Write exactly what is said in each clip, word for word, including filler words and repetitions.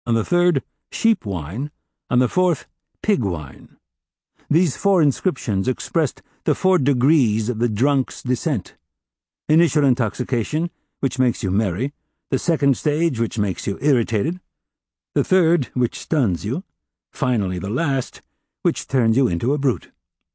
on the third, sheep wine, on the fourth, pig wine. These four inscriptions expressed the four degrees of the drunk's descent. Initial intoxication, which makes you merry, the second stage, which makes you irritated, the third, which stuns you, finally the last, which turns you into a brute.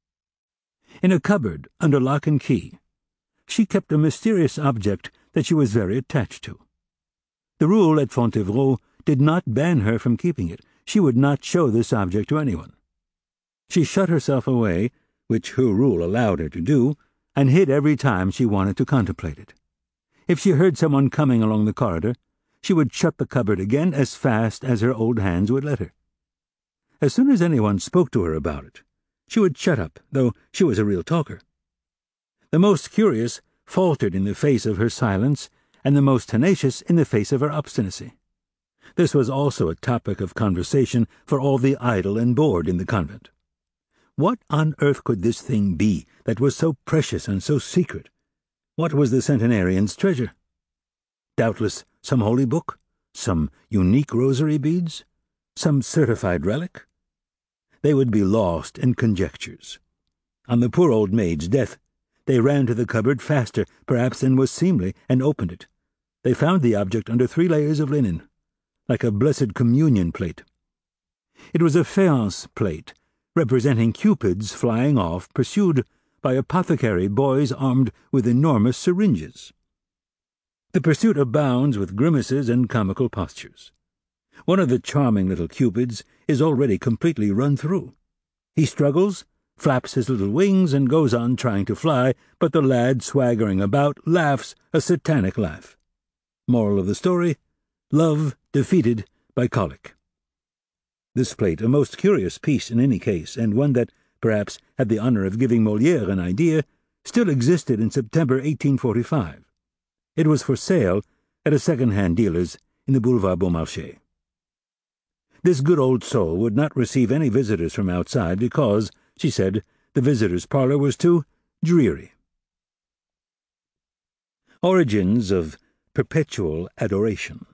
In a cupboard, under lock and key, she kept a mysterious object that she was very attached to. The rule at Fontevraud did not ban her from keeping it. She would not show this object to anyone. She shut herself away, which her rule allowed her to do, and hid every time she wanted to contemplate it. If she heard someone coming along the corridor, she would shut the cupboard again as fast as her old hands would let her. As soon as anyone spoke to her about it, she would shut up, though she was a real talker. The most curious faltered in the face of her silence, and the most tenacious in the face of her obstinacy. This was also a topic of conversation for all the idle and bored in the convent. What on earth could this thing be that was so precious and so secret? What was the centenarian's treasure? Doubtless some holy book, some unique rosary beads, some certified relic? They would be lost in conjectures. On the poor old maid's death, they ran to the cupboard faster, perhaps, than was seemly, and opened it. They found the object under three layers of linen, like a blessed communion plate. It was a faience plate, representing cupids flying off, pursued by apothecary boys armed with enormous syringes. The pursuit abounds with grimaces and comical postures. One of the charming little cupids is already completely run through. He struggles, flaps his little wings, and goes on trying to fly, but the lad, swaggering about, laughs a satanic laugh. Moral of the story: love defeated by colic. This plate, a most curious piece in any case, and one that, perhaps, had the honor of giving Molière an idea, still existed in September eighteen forty-five. It was for sale at a second-hand dealer's in the Boulevard Beaumarchais. This good old soul would not receive any visitors from outside because, she said, the visitors' parlor was too dreary. Origins of perpetual adoration.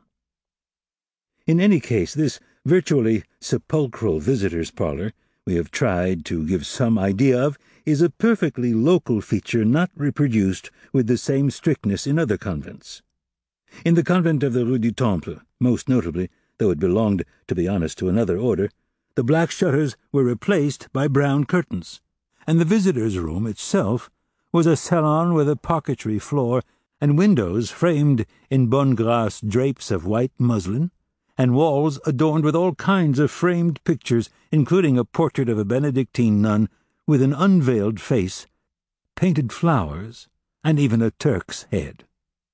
In any case, this virtually sepulchral visitors' parlor we have tried to give some idea of is a perfectly local feature not reproduced with the same strictness in other convents. In the convent of the Rue du Temple, most notably, though it belonged, to be honest, to another order, the black shutters were replaced by brown curtains, and the visitors' room itself was a salon with a parquetry floor and windows framed in bonne grace drapes of white muslin, and walls adorned with all kinds of framed pictures, including a portrait of a Benedictine nun with an unveiled face, painted flowers, and even a Turk's head.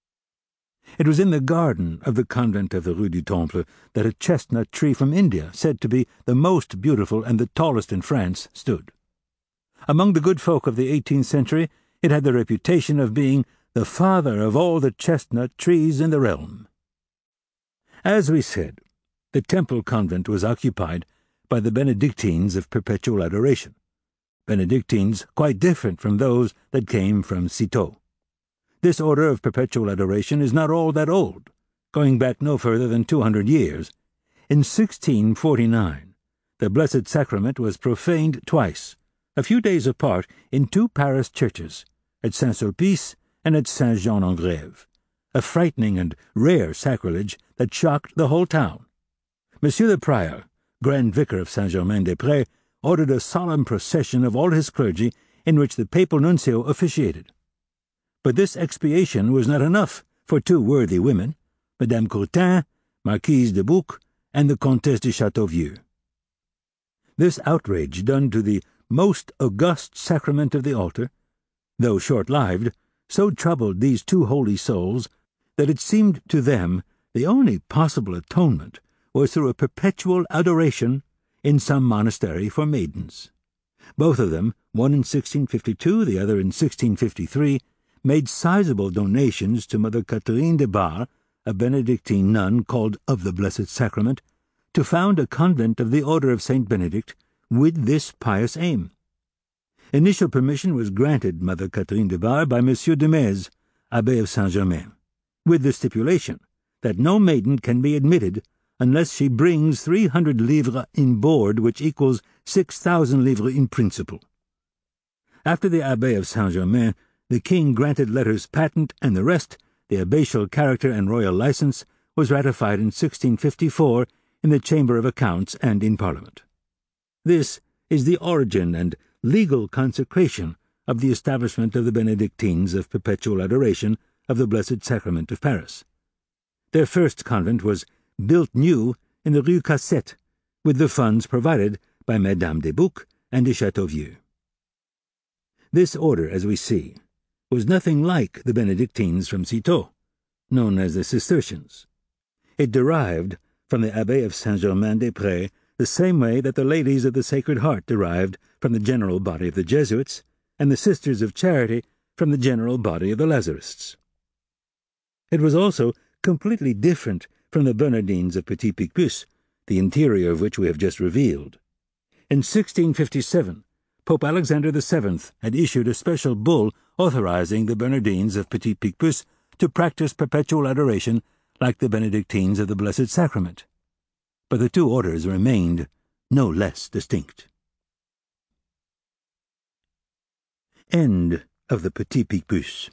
It was in the garden of the convent of the Rue du Temple that a chestnut tree from India, said to be the most beautiful and the tallest in France, stood. Among the good folk of the eighteenth century, it had the reputation of being the father of all the chestnut trees in the realm. As we said, the Temple convent was occupied by the Benedictines of perpetual adoration, Benedictines quite different from those that came from Citeaux. This order of perpetual adoration is not all that old, going back no further than two hundred years. In sixteen forty-nine, the Blessed Sacrament was profaned twice, a few days apart, in two Paris churches, at Saint-Sulpice and at Saint-Jean-en-Grève, a frightening and rare sacrilege that shocked the whole town. Monsieur the Prior, Grand Vicar of Saint-Germain-des-Prés, ordered a solemn procession of all his clergy in which the papal nuncio officiated. But this expiation was not enough for two worthy women, Madame Courtin, Marquise de Bouc, and the Comtesse de Chateauvieux. This outrage done to the most august sacrament of the altar, though short-lived, so troubled these two holy souls that it seemed to them the only possible atonement was through a perpetual adoration in some monastery for maidens. Both of them, one in sixteen fifty-two, the other in sixteen fifty-three, made sizable donations to Mother Catherine de Bar, a Benedictine nun called of the Blessed Sacrament, to found a convent of the Order of Saint Benedict with this pious aim. Initial permission was granted Mother Catherine de Bar by Monsieur de Metz, Abbé of Saint-Germain, with the stipulation that no maiden can be admitted unless she brings three hundred livres in board, which equals six thousand livres in principal. After the Abbé of Saint-Germain, the king granted letters patent, and the rest, the abbatial character and royal license, was ratified in sixteen fifty-four in the Chamber of Accounts and in Parliament. This is the origin and legal consecration of the establishment of the Benedictines of Perpetual Adoration of the Blessed Sacrament of Paris. Their first convent was built new in the Rue Cassette, with the funds provided by Mesdames des Boucs and de Chateauvieux. This order, as we see, was nothing like the Benedictines from Citeaux, known as the Cistercians. It derived from the Abbé of Saint-Germain-des-Prés the same way that the Ladies of the Sacred Heart derived from the general body of the Jesuits, and the Sisters of Charity from the general body of the Lazarists. It was also completely different from the Bernardines of Petit-Picpus, the interior of which we have just revealed. In sixteen fifty-seven, Pope Alexander the Seventh had issued a special bull authorizing the Bernardines of Petit-Picpus to practice perpetual adoration like the Benedictines of the Blessed Sacrament. But the two orders remained no less distinct. End of the Petit-Picpus.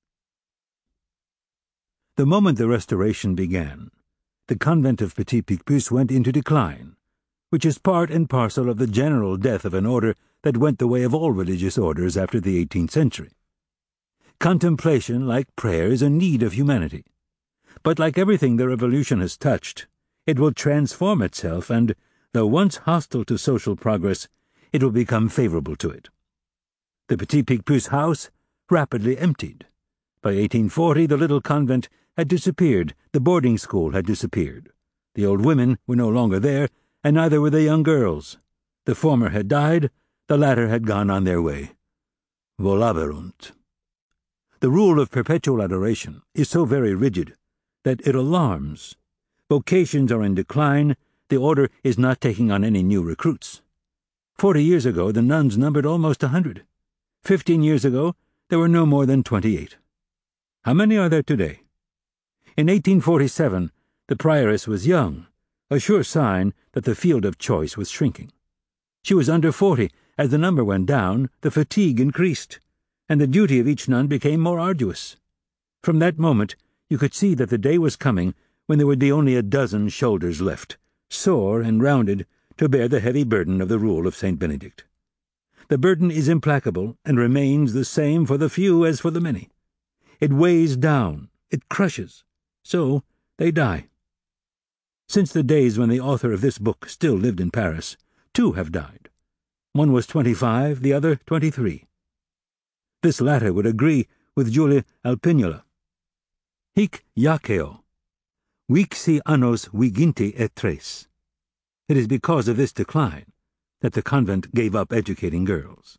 The moment the Restoration began, the convent of Petit-Picpus went into decline, which is part and parcel of the general death of an order that went the way of all religious orders after the eighteenth century. Contemplation, like prayer, is a need of humanity. But like everything the Revolution has touched, it will transform itself, and, though once hostile to social progress, it will become favorable to it. The Petit-Picpus house rapidly emptied. By eighteen forty, the little convent had disappeared, the boarding school had disappeared. The old women were no longer there, and neither were the young girls. The former had died, the latter had gone on their way. Volaverunt. The rule of perpetual adoration is so very rigid that it alarms. Vocations are in decline, the order is not taking on any new recruits. Forty years ago, the nuns numbered almost a hundred. Fifteen years ago, there were no more than twenty-eight. How many are there today? In eighteen forty-seven, the prioress was young, a sure sign that the field of choice was shrinking. She was under forty. As the number went down, the fatigue increased, and the duty of each nun became more arduous. From that moment, you could see that the day was coming when there would be only a dozen shoulders left, sore and rounded, to bear the heavy burden of the rule of Saint Benedict. The burden is implacable and remains the same for the few as for the many. It weighs down, it crushes, so they die. Since the days when the author of this book still lived in Paris, two have died. One was twenty-five, the other twenty-three. This latter would agree with Julia Alpignola. Hic jaceo, vixi annos viginti et tres. It is because of this decline that the convent gave up educating girls.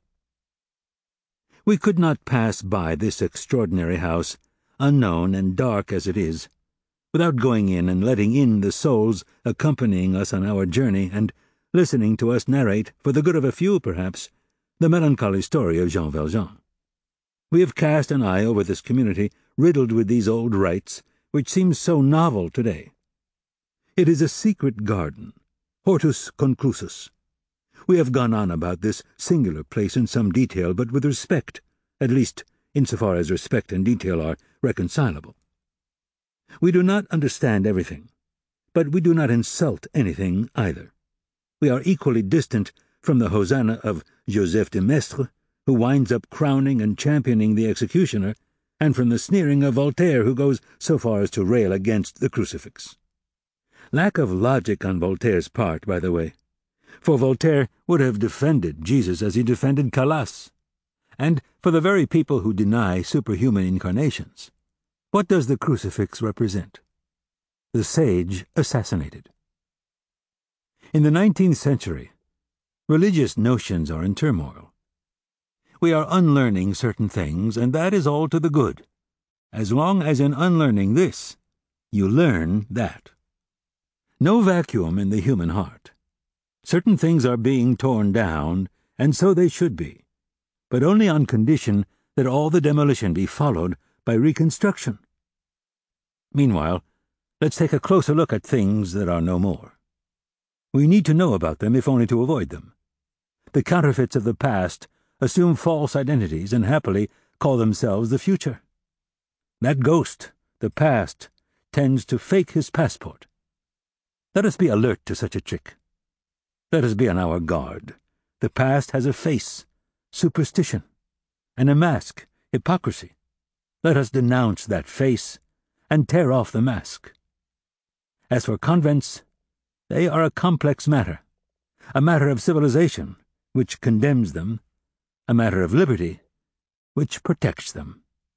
We could not pass by this extraordinary house, unknown and dark as it is, without going in and letting in the souls accompanying us on our journey and listening to us narrate, for the good of a few perhaps, the melancholy story of Jean Valjean. We have cast an eye over this community riddled with these old rites, which seem so novel today. It is a secret garden, hortus conclusus. We have gone on about this singular place in some detail, but with respect, at least insofar as respect and detail are reconcilable. We do not understand everything, but we do not insult anything either. We are equally distant from the hosanna of Joseph de Maistre, who winds up crowning and championing the executioner, and from the sneering of Voltaire, who goes so far as to rail against the crucifix. Lack of logic on Voltaire's part, by the way, for Voltaire would have defended Jesus as he defended Calas. And for the very people who deny superhuman incarnations, what does the crucifix represent? The sage assassinated. In the nineteenth century, religious notions are in turmoil. We are unlearning certain things, and that is all to the good, as long as in unlearning this, you learn that. No vacuum in the human heart. Certain things are being torn down, and so they should be, but only on condition that all the demolition be followed by reconstruction. Meanwhile, Let's take a closer look at things that are no more. We need to know about them if only to avoid them. The counterfeits of the past assume false identities and happily call themselves the future. That ghost, the past, tends to fake his passport. Let us be alert to such a trick. Let us be on our guard. The past has a face, superstition, and a mask, hypocrisy. Let us denounce that face and tear off the mask. As for convents, they are a complex matter, a matter of civilization, which condemns them, a matter of liberty, which protects them.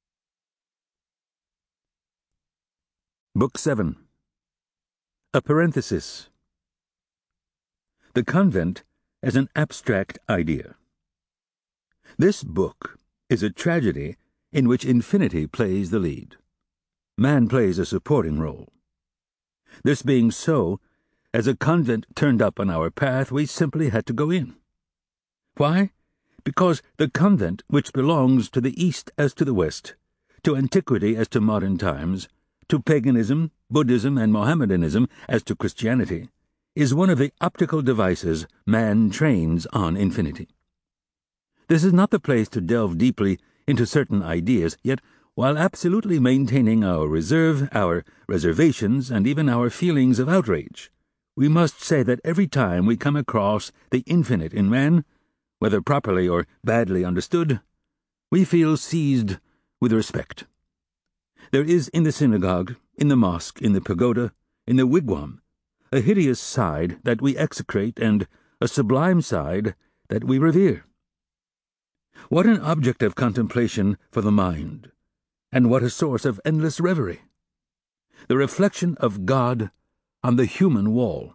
Book seven. A parenthesis. The convent as an abstract idea. This book is a tragedy in which infinity plays the lead. Man plays a supporting role. This being so, as a convent turned up on our path, we simply had to go in. Why? Because the convent, which belongs to the East as to the West, to antiquity as to modern times, to paganism, Buddhism, and Mohammedanism as to Christianity, is one of the optical devices man trains on infinity. This is not the place to delve deeply into certain ideas, yet while absolutely maintaining our reserve, our reservations, and even our feelings of outrage, we must say that every time we come across the infinite in man, whether properly or badly understood, we feel seized with respect. There is in the synagogue, in the mosque, in the pagoda, in the wigwam, a hideous side that we execrate and a sublime side that we revere. What an object of contemplation for the mind, and what a source of endless reverie! The reflection of God on the human wall.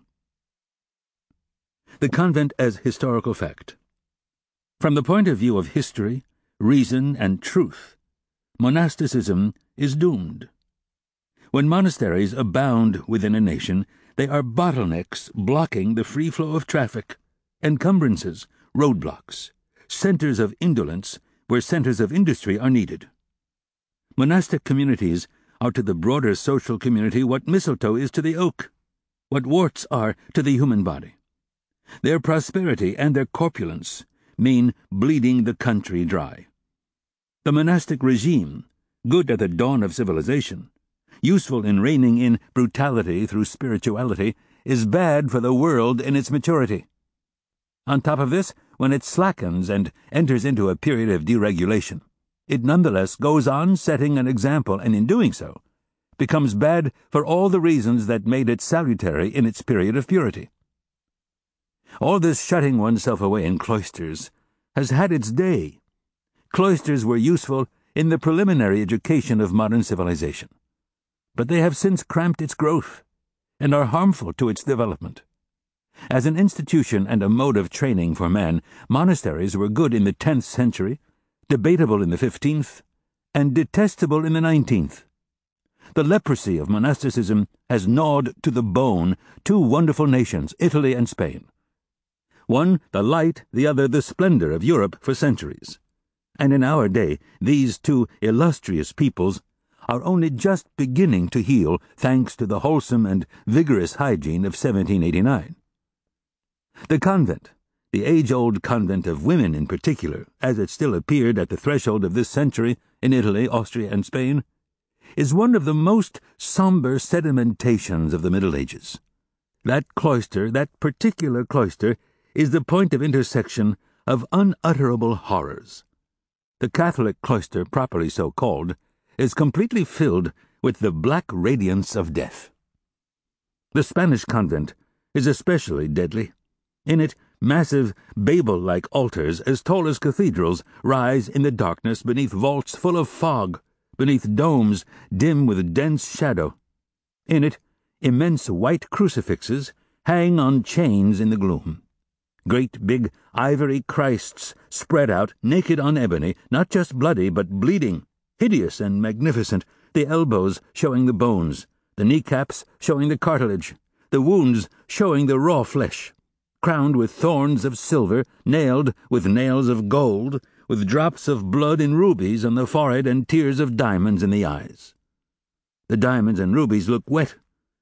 The convent as historical fact. From the point of view of history, reason, and truth, monasticism is doomed. When monasteries abound within a nation, they are bottlenecks blocking the free flow of traffic, encumbrances, roadblocks, centers of indolence where centers of industry are needed. Monastic communities are to the broader social community what mistletoe is to the oak, what warts are to the human body. Their prosperity and their corpulence mean bleeding the country dry. The monastic regime, good at the dawn of civilization, useful in reining in brutality through spirituality, is bad for the world in its maturity. On top of this, when it slackens and enters into a period of deregulation, it nonetheless goes on setting an example, and in doing so, becomes bad for all the reasons that made it salutary in its period of purity. All this shutting oneself away in cloisters has had its day. Cloisters were useful in the preliminary education of modern civilization, but they have since cramped its growth and are harmful to its development. As an institution and a mode of training for man, monasteries were good in the tenth century, debatable in the fifteenth, and detestable in the nineteenth. The leprosy of monasticism has gnawed to the bone two wonderful nations, Italy and Spain. One the light, the other the splendor of Europe for centuries. And in our day, these two illustrious peoples are only just beginning to heal thanks to the wholesome and vigorous hygiene of seventeen eighty-nine. The convent, the age-old convent of women in particular, as it still appeared at the threshold of this century in Italy, Austria, and Spain, is one of the most somber sedimentations of the Middle Ages. That cloister, that particular cloister, is the point of intersection of unutterable horrors. The Catholic cloister, properly so called, is completely filled with the black radiance of death. The Spanish convent is especially deadly. In it, massive, Babel-like altars as tall as cathedrals rise in the darkness beneath vaults full of fog, beneath domes dim with dense shadow. In it, immense white crucifixes hang on chains in the gloom. Great big ivory Christs spread out, naked on ebony, not just bloody but bleeding, hideous and magnificent, the elbows showing the bones, the kneecaps showing the cartilage, the wounds showing the raw flesh, crowned with thorns of silver, nailed with nails of gold, with drops of blood in rubies on the forehead and tears of diamonds in the eyes. The diamonds and rubies look wet,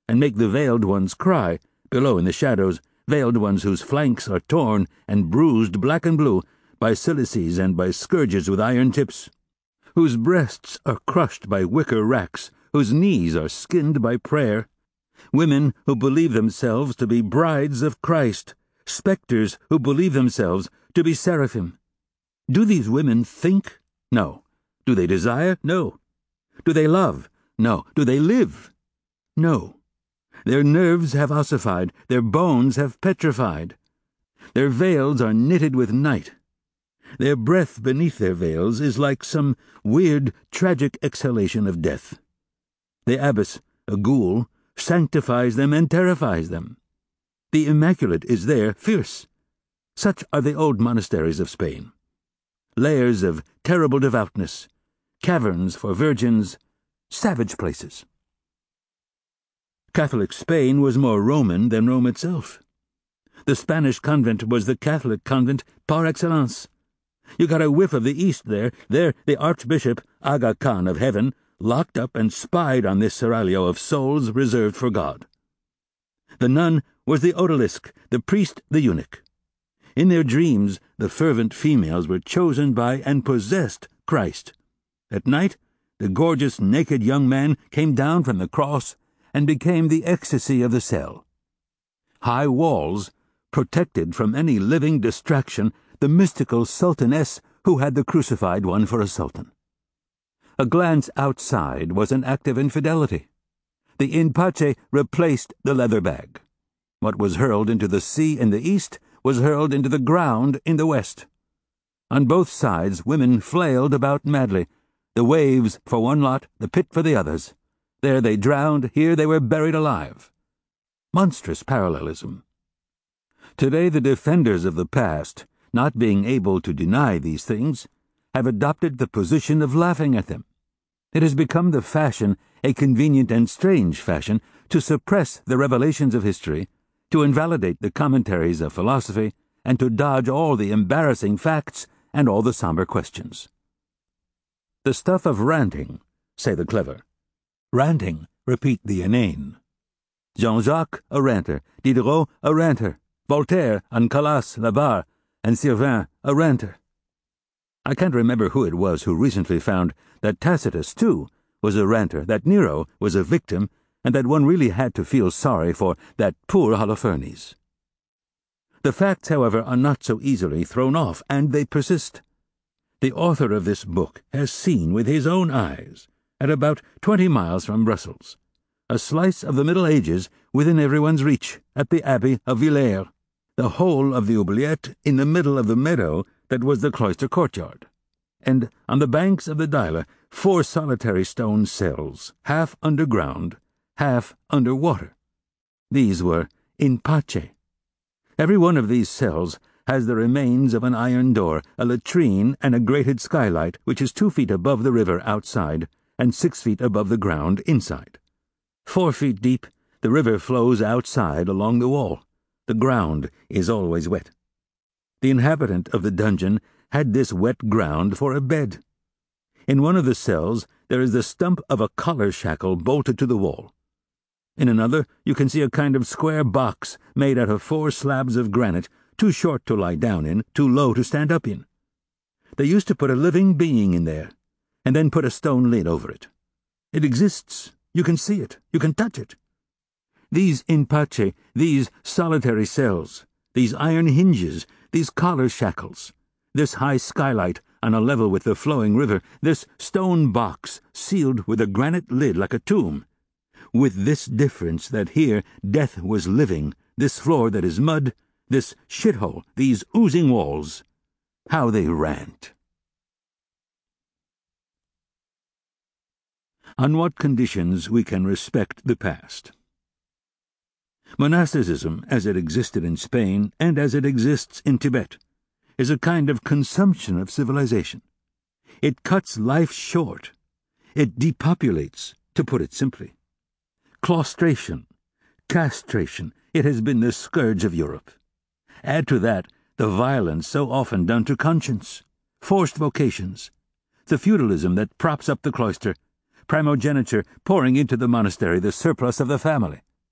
and make the veiled ones cry, below in the shadows, veiled ones whose flanks are torn and bruised black and blue by silices and by scourges with iron tips, whose breasts are crushed by wicker racks, whose knees are skinned by prayer, women who believe themselves to be brides of Christ, spectres who believe themselves to be seraphim. Do these women think? No. Do they desire? No. Do they love? No. Do they live? No. Their nerves have ossified, their bones have petrified. Their veils are knitted with night. Their breath beneath their veils is like some weird, tragic exhalation of death. The abbess, a ghoul, sanctifies them and terrifies them. The Immaculate is there, fierce. Such are the old monasteries of Spain. Layers of terrible devoutness, caverns for virgins, savage places. Catholic Spain was more Roman than Rome itself. The Spanish convent was the Catholic convent par excellence. You got a whiff of the East there. There the Archbishop, Aga Khan of Heaven, locked up and spied on this seraglio of souls reserved for God. The nun was the odalisque, the priest the eunuch. In their dreams, the fervent females were chosen by and possessed Christ. At night, the gorgeous, naked young man came down from the cross and became the ecstasy of the cell. High walls protected from any living distraction the mystical sultaness who had the crucified one for a sultan. A glance outside was an act of infidelity. The in pace replaced the leather bag. What was hurled into the sea in the east was hurled into the ground in the west. On both sides women flailed about madly, the waves for one lot, the pit for the others. There they drowned, here they were buried alive. Monstrous parallelism. Today the defenders of the past, not being able to deny these things, have adopted the position of laughing at them. It has become the fashion, a convenient and strange fashion, to suppress the revelations of history, to invalidate the commentaries of philosophy, and to dodge all the embarrassing facts and all the somber questions. The stuff of ranting, say the clever. Ranting, repeat the inane. Jean-Jacques, a ranter. Diderot, a ranter. Voltaire, and Calas, Labarre, and Sirvin, a ranter. I can't remember who it was who recently found that Tacitus, too, was a ranter, that Nero was a victim, and that one really had to feel sorry for that poor Holofernes. The facts, however, are not so easily thrown off, and they persist. The author of this book has seen with his own eyes, at about twenty miles from Brussels, a slice of the Middle Ages within everyone's reach, at the Abbey of Villers, the whole of the oubliette in the middle of the meadow that was the cloister courtyard, and on the banks of the Dyle four solitary stone cells, half underground, half under water. These were in pace. Every one of these cells has the remains of an iron door, a latrine, and a grated skylight which is two feet above the river outside and six feet above the ground inside. Four feet deep, the river flows outside along the wall. The ground is always wet. The inhabitant of the dungeon had this wet ground for a bed. In one of the cells there is the stump of a collar shackle bolted to the wall. In another you can see a kind of square box made out of four slabs of granite, too short to lie down in, too low to stand up in. They used to put a living being in there, and then put a stone lid over it. It exists. You can see it. You can touch it. These in pace, these solitary cells, these iron hinges, these collar shackles, this high skylight on a level with the flowing river, this stone box sealed with a granite lid like a tomb, with this difference that here death was living, this floor that is mud, this shithole, these oozing walls. How they rant. On what conditions we can respect the past? Monasticism, as it existed in Spain and as it exists in Tibet, is a kind of consumption of civilization. It cuts life short. It depopulates, to put it simply. Claustration, castration, it has been the scourge of Europe. Add to that the violence so often done to conscience, forced vocations, the feudalism that props up the cloister, primogeniture pouring into the monastery the surplus of the family,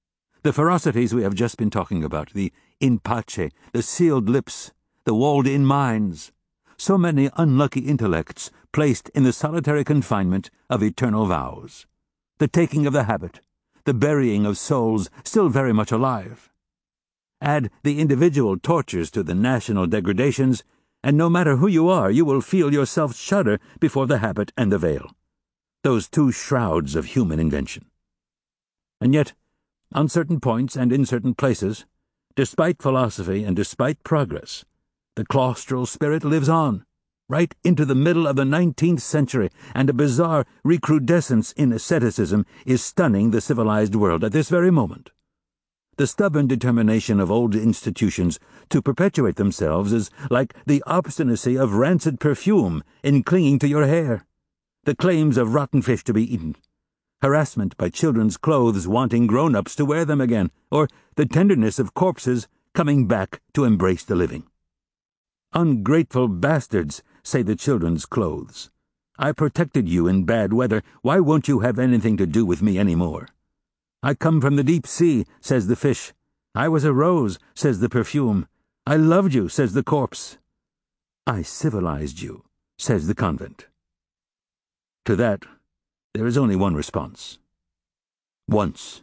The ferocities we have just been talking about, the in pace, the sealed lips, the walled-in minds, so many unlucky intellects placed in the solitary confinement of eternal vows, the taking of the habit, the burying of souls still very much alive. Add the individual tortures to the national degradations, and no matter who you are, you will feel yourself shudder before the habit and the veil, those two shrouds of human invention. And yet, on certain points and in certain places, despite philosophy and despite progress, the claustral spirit lives on, right into the middle of the nineteenth century, and a bizarre recrudescence in asceticism is stunning the civilized world at this very moment. The stubborn determination of old institutions to perpetuate themselves is like the obstinacy of rancid perfume in clinging to your hair, the claims of rotten fish to be eaten, harassment by children's clothes wanting grown-ups to wear them again, or the tenderness of corpses coming back to embrace the living. Ungrateful bastards, say the children's clothes. I protected you in bad weather. Why won't you have anything to do with me any more? I come from the deep sea, says the fish. I was a rose, says the perfume. I loved you, says the corpse. I civilized you, says the convent. To that, there is only one response. Once.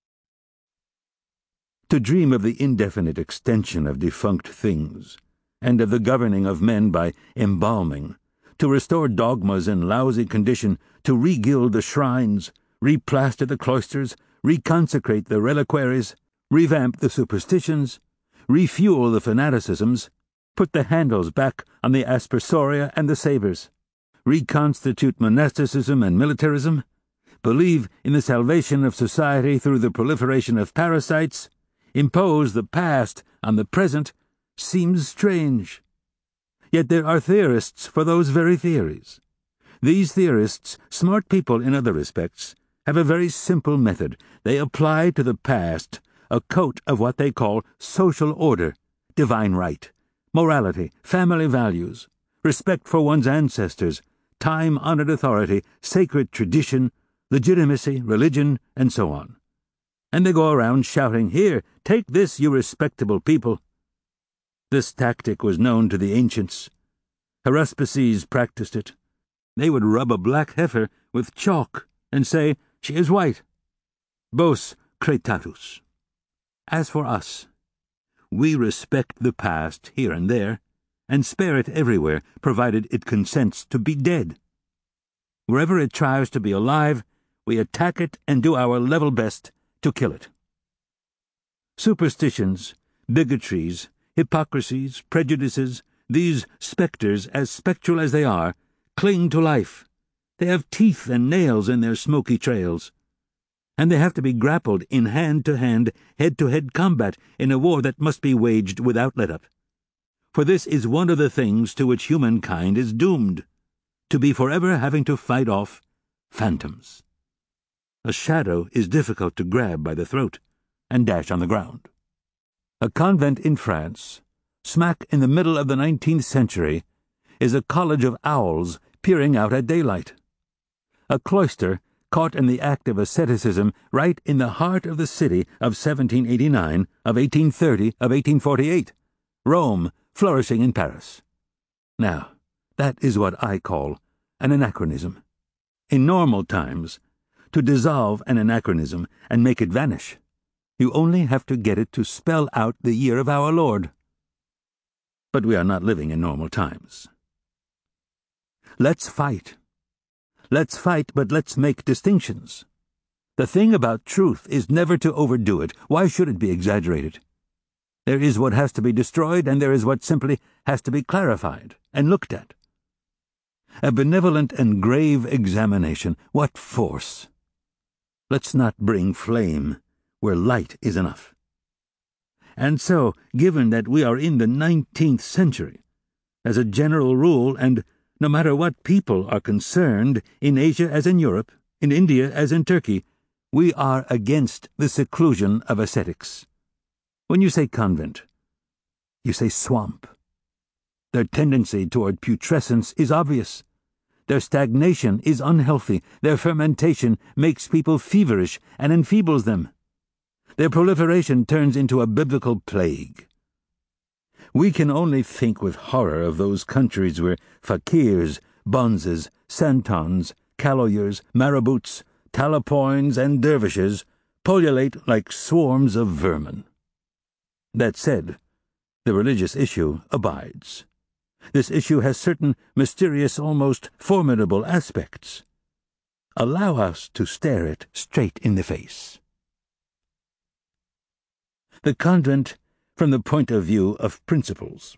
To dream of the indefinite extension of defunct things, and of the governing of men by embalming, to restore dogmas in lousy condition, to regild the shrines, replaster the cloisters, reconsecrate the reliquaries, revamp the superstitions, refuel the fanaticisms, put the handles back on the aspersoria and the sabres, reconstitute monasticism and militarism, believe in the salvation of society through the proliferation of parasites, impose the past on the present, seems strange. Yet there are theorists for those very theories. These theorists, smart people in other respects, have a very simple method. They apply to the past a coat of what they call social order, divine right, morality, family values, respect for one's ancestors, time-honored authority, sacred tradition, legitimacy, religion, and so on. And they go around shouting, "Here, take this, you respectable people." This tactic was known to the ancients. Haruspices practiced it. They would rub a black heifer with chalk and say, "She is white." Vos cretatus. As for us, we respect the past here and there, and spare it everywhere, provided it consents to be dead. Wherever it tries to be alive, we attack it and do our level best to kill it. Superstitions, bigotries, hypocrisies, prejudices, these spectres, as spectral as they are, cling to life. They have teeth and nails in their smoky trails, and they have to be grappled in hand-to-hand, head-to-head combat in a war that must be waged without let-up. For this is one of the things to which humankind is doomed, to be forever having to fight off phantoms. A shadow is difficult to grab by the throat and dash on the ground. A convent in France, smack in the middle of the nineteenth century, is a college of owls peering out at daylight. A cloister caught in the act of asceticism right in the heart of the city of seventeen eighty-nine, of eighteen thirty, of eighteen forty-eight. Rome flourishing in Paris. Now, that is what I call an anachronism. In normal times, to dissolve an anachronism and make it vanish, you only have to get it to spell out the year of our Lord. But we are not living in normal times. Let's fight. Let's fight, but let's make distinctions. The thing about truth is never to overdo it. Why should it be exaggerated? There is what has to be destroyed, and there is what simply has to be clarified and looked at. A benevolent and grave examination. What force! Let's not bring flame where light is enough. And so, given that we are in the nineteenth century, as a general rule, and no matter what people are concerned, in Asia as in Europe, in India as in Turkey, we are against the seclusion of ascetics. When you say convent, you say swamp. Their tendency toward putrescence is obvious. Their stagnation is unhealthy. Their fermentation makes people feverish and enfeebles them. Their proliferation turns into a biblical plague. We can only think with horror of those countries where fakirs, bonzes, santons, caloyers, marabouts, talapoins, and dervishes pullulate like swarms of vermin. That said, the religious issue abides. This issue has certain mysterious, almost formidable aspects. Allow us to stare it straight in the face. The convent from the point of view of principles.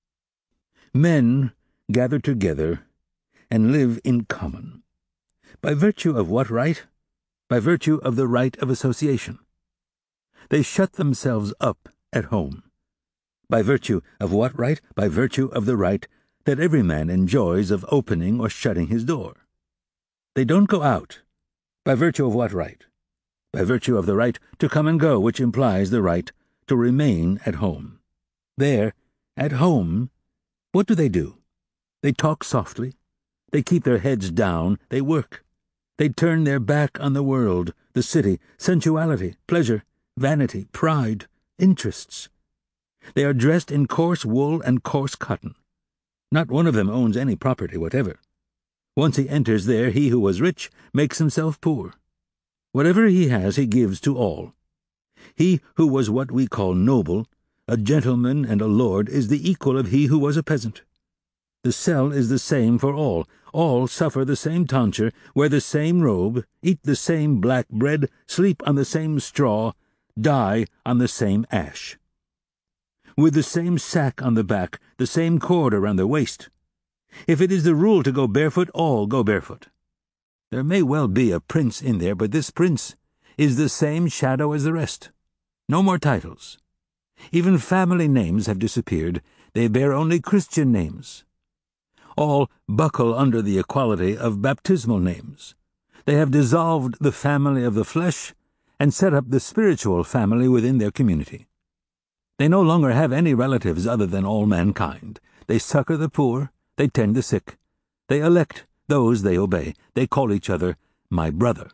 Men gather together and live in common. By virtue of what right? By virtue of the right of association. They shut themselves up at home. By virtue of what right? By virtue of the right that every man enjoys of opening or shutting his door. They don't go out. By virtue of what right? By virtue of the right to come and go, which implies the right to remain at home. There, at home, what do they do? They talk softly. They keep their heads down. They work. They turn their back on the world, the city, sensuality, pleasure, vanity, pride, interests. They are dressed in coarse wool and coarse cotton. Not one of them owns any property whatever. Once he enters there, he who was rich makes himself poor. Whatever he has he gives to all. He who was what we call noble, a gentleman and a lord, is the equal of he who was a peasant. The cell is the same for all. All suffer the same tonsure, wear the same robe, eat the same black bread, sleep on the same straw, die on the same ash. With the same sack on the back, the same cord around the waist. If it is the rule to go barefoot, all go barefoot. There may well be a prince in there, but this prince is the same shadow as the rest. No more titles. Even family names have disappeared. They bear only Christian names. All buckle under the equality of baptismal names. They have dissolved the family of the flesh and set up the spiritual family within their community. They no longer have any relatives other than all mankind. They succor the poor. They tend the sick. They elect those they obey. They call each other my brother.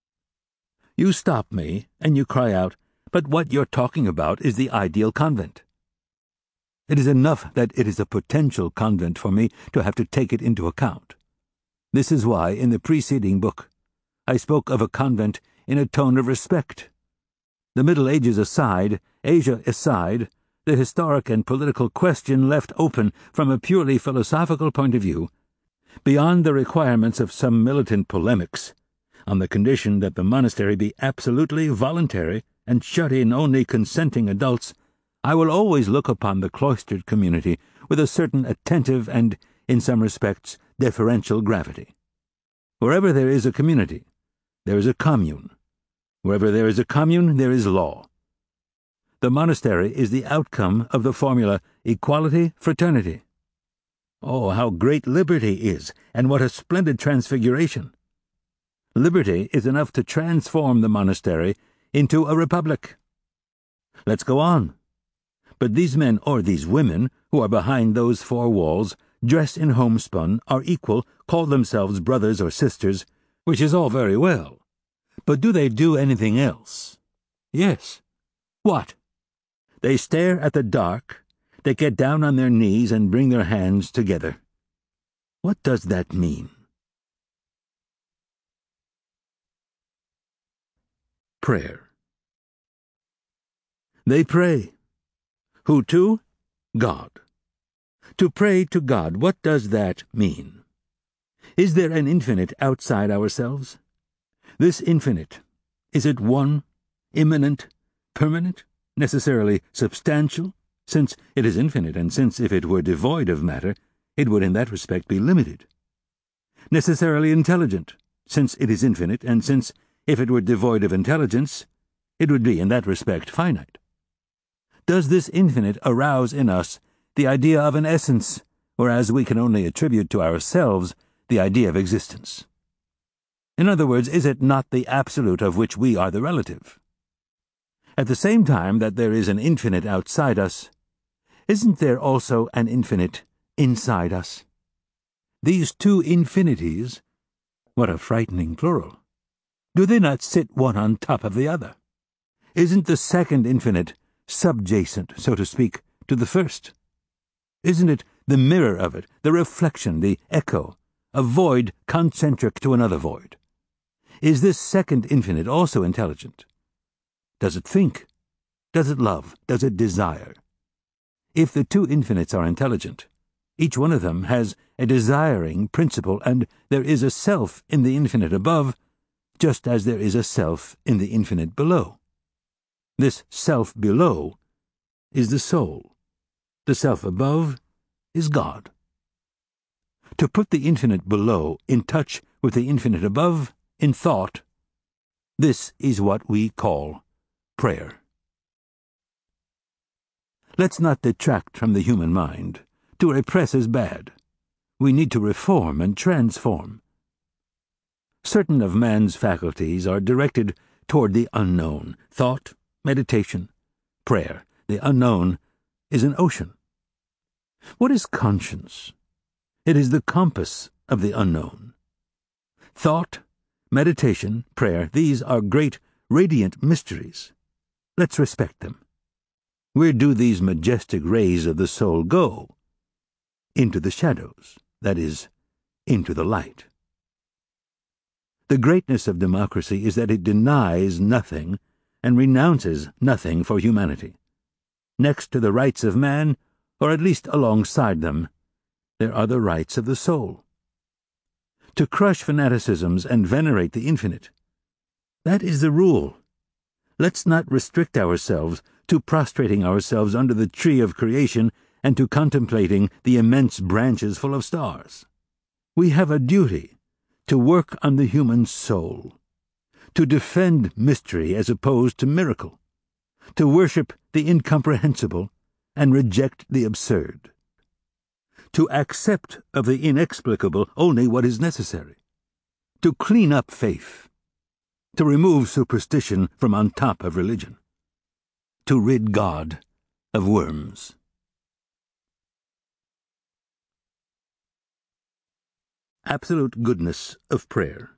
You stop me, and you cry out, but what you're talking about is the ideal convent. It is enough that it is a potential convent for me to have to take it into account. This is why, in the preceding book, I spoke of a convent in a tone of respect. The Middle Ages aside, Asia aside, the historic and political question left open from a purely philosophical point of view, beyond the requirements of some militant polemics, on the condition that the monastery be absolutely voluntary and shut in only consenting adults, I will always look upon the cloistered community with a certain attentive and, in some respects, deferential gravity. Wherever there is a community, there is a commune. Wherever there is a commune, there is law. The monastery is the outcome of the formula equality, fraternity. Oh, how great liberty is, and what a splendid transfiguration! Liberty is enough to transform the monastery into a republic. Let's go on. But these men or these women who are behind those four walls, dressed in homespun, are equal, call themselves brothers or sisters, which is all very well. But do they do anything else? Yes. What? They stare at the dark, they get down on their knees and bring their hands together. What does that mean? Prayer. They pray. Who to? God. To pray to God, what does that mean? Is there an infinite outside ourselves? This infinite, is it one, immanent, permanent, necessarily substantial, since it is infinite, and since if it were devoid of matter, it would in that respect be limited? Necessarily intelligent, since it is infinite, and since if it were devoid of intelligence, it would be in that respect finite. Does this infinite arouse in us the idea of an essence, whereas we can only attribute to ourselves the idea of existence? In other words, is it not the absolute of which we are the relative? At the same time that there is an infinite outside us, isn't there also an infinite inside us? These two infinities, what a frightening plural, do they not sit one on top of the other? Isn't the second infinite subjacent, so to speak, to the first? Isn't it the mirror of it, the reflection, the echo, a void concentric to another void? Is this second infinite also intelligent? Does it think? Does it love? Does it desire? If the two infinites are intelligent, each one of them has a desiring principle, and there is a self in the infinite above, just as there is a self in the infinite below. This self below is the soul. The self above is God. To put the infinite below in touch with the infinite above in thought, this is what we call prayer. Let's not detract from the human mind. To repress is bad. We need to reform and transform. Certain of man's faculties are directed toward the unknown. Thought, meditation, prayer. The unknown is an ocean. What is conscience? It is the compass of the unknown. Thought, meditation, prayer, these are great, radiant mysteries. Let's respect them. Where do these majestic rays of the soul go? Into the shadows, that is, into the light. The greatness of democracy is that it denies nothing and renounces nothing for humanity. Next to the rights of man, or at least alongside them, there are the rights of the soul. To crush fanaticisms and venerate the infinite, that is the rule. Let's not restrict ourselves to prostrating ourselves under the tree of creation and to contemplating the immense branches full of stars. We have a duty to work on the human soul, to defend mystery as opposed to miracle, to worship the incomprehensible and reject the absurd, to accept of the inexplicable only what is necessary, to clean up faith, to remove superstition from on top of religion, to rid God of worms. Absolute goodness of prayer.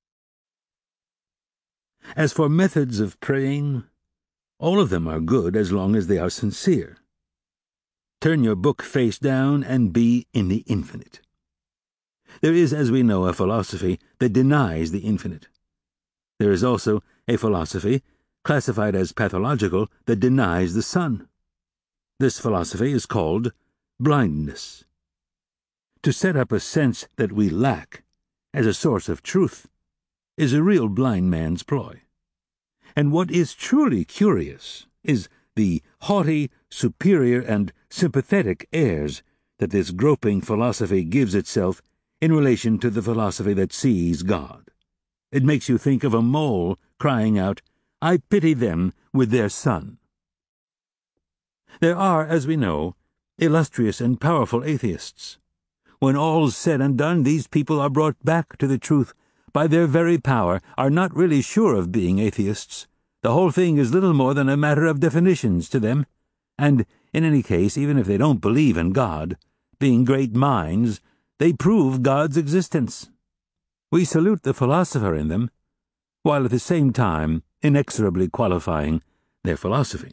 As for methods of praying, all of them are good as long as they are sincere. Turn your book face down and be in the infinite. There is, as we know, a philosophy that denies the infinite. There is also a philosophy, classified as pathological, that denies the sun. This philosophy is called blindness. To set up a sense that we lack as a source of truth is a real blind man's ploy. And what is truly curious is the haughty, superior, and sympathetic airs that this groping philosophy gives itself in relation to the philosophy that sees God. It makes you think of a mole crying out, "I pity them with their sun." There are, as we know, illustrious and powerful atheists. When all's said and done, these people are brought back to the truth by their very power, are not really sure of being atheists. The whole thing is little more than a matter of definitions to them, and, in any case, even if they don't believe in God, being great minds, they prove God's existence. We salute the philosopher in them, while at the same time inexorably qualifying their philosophy.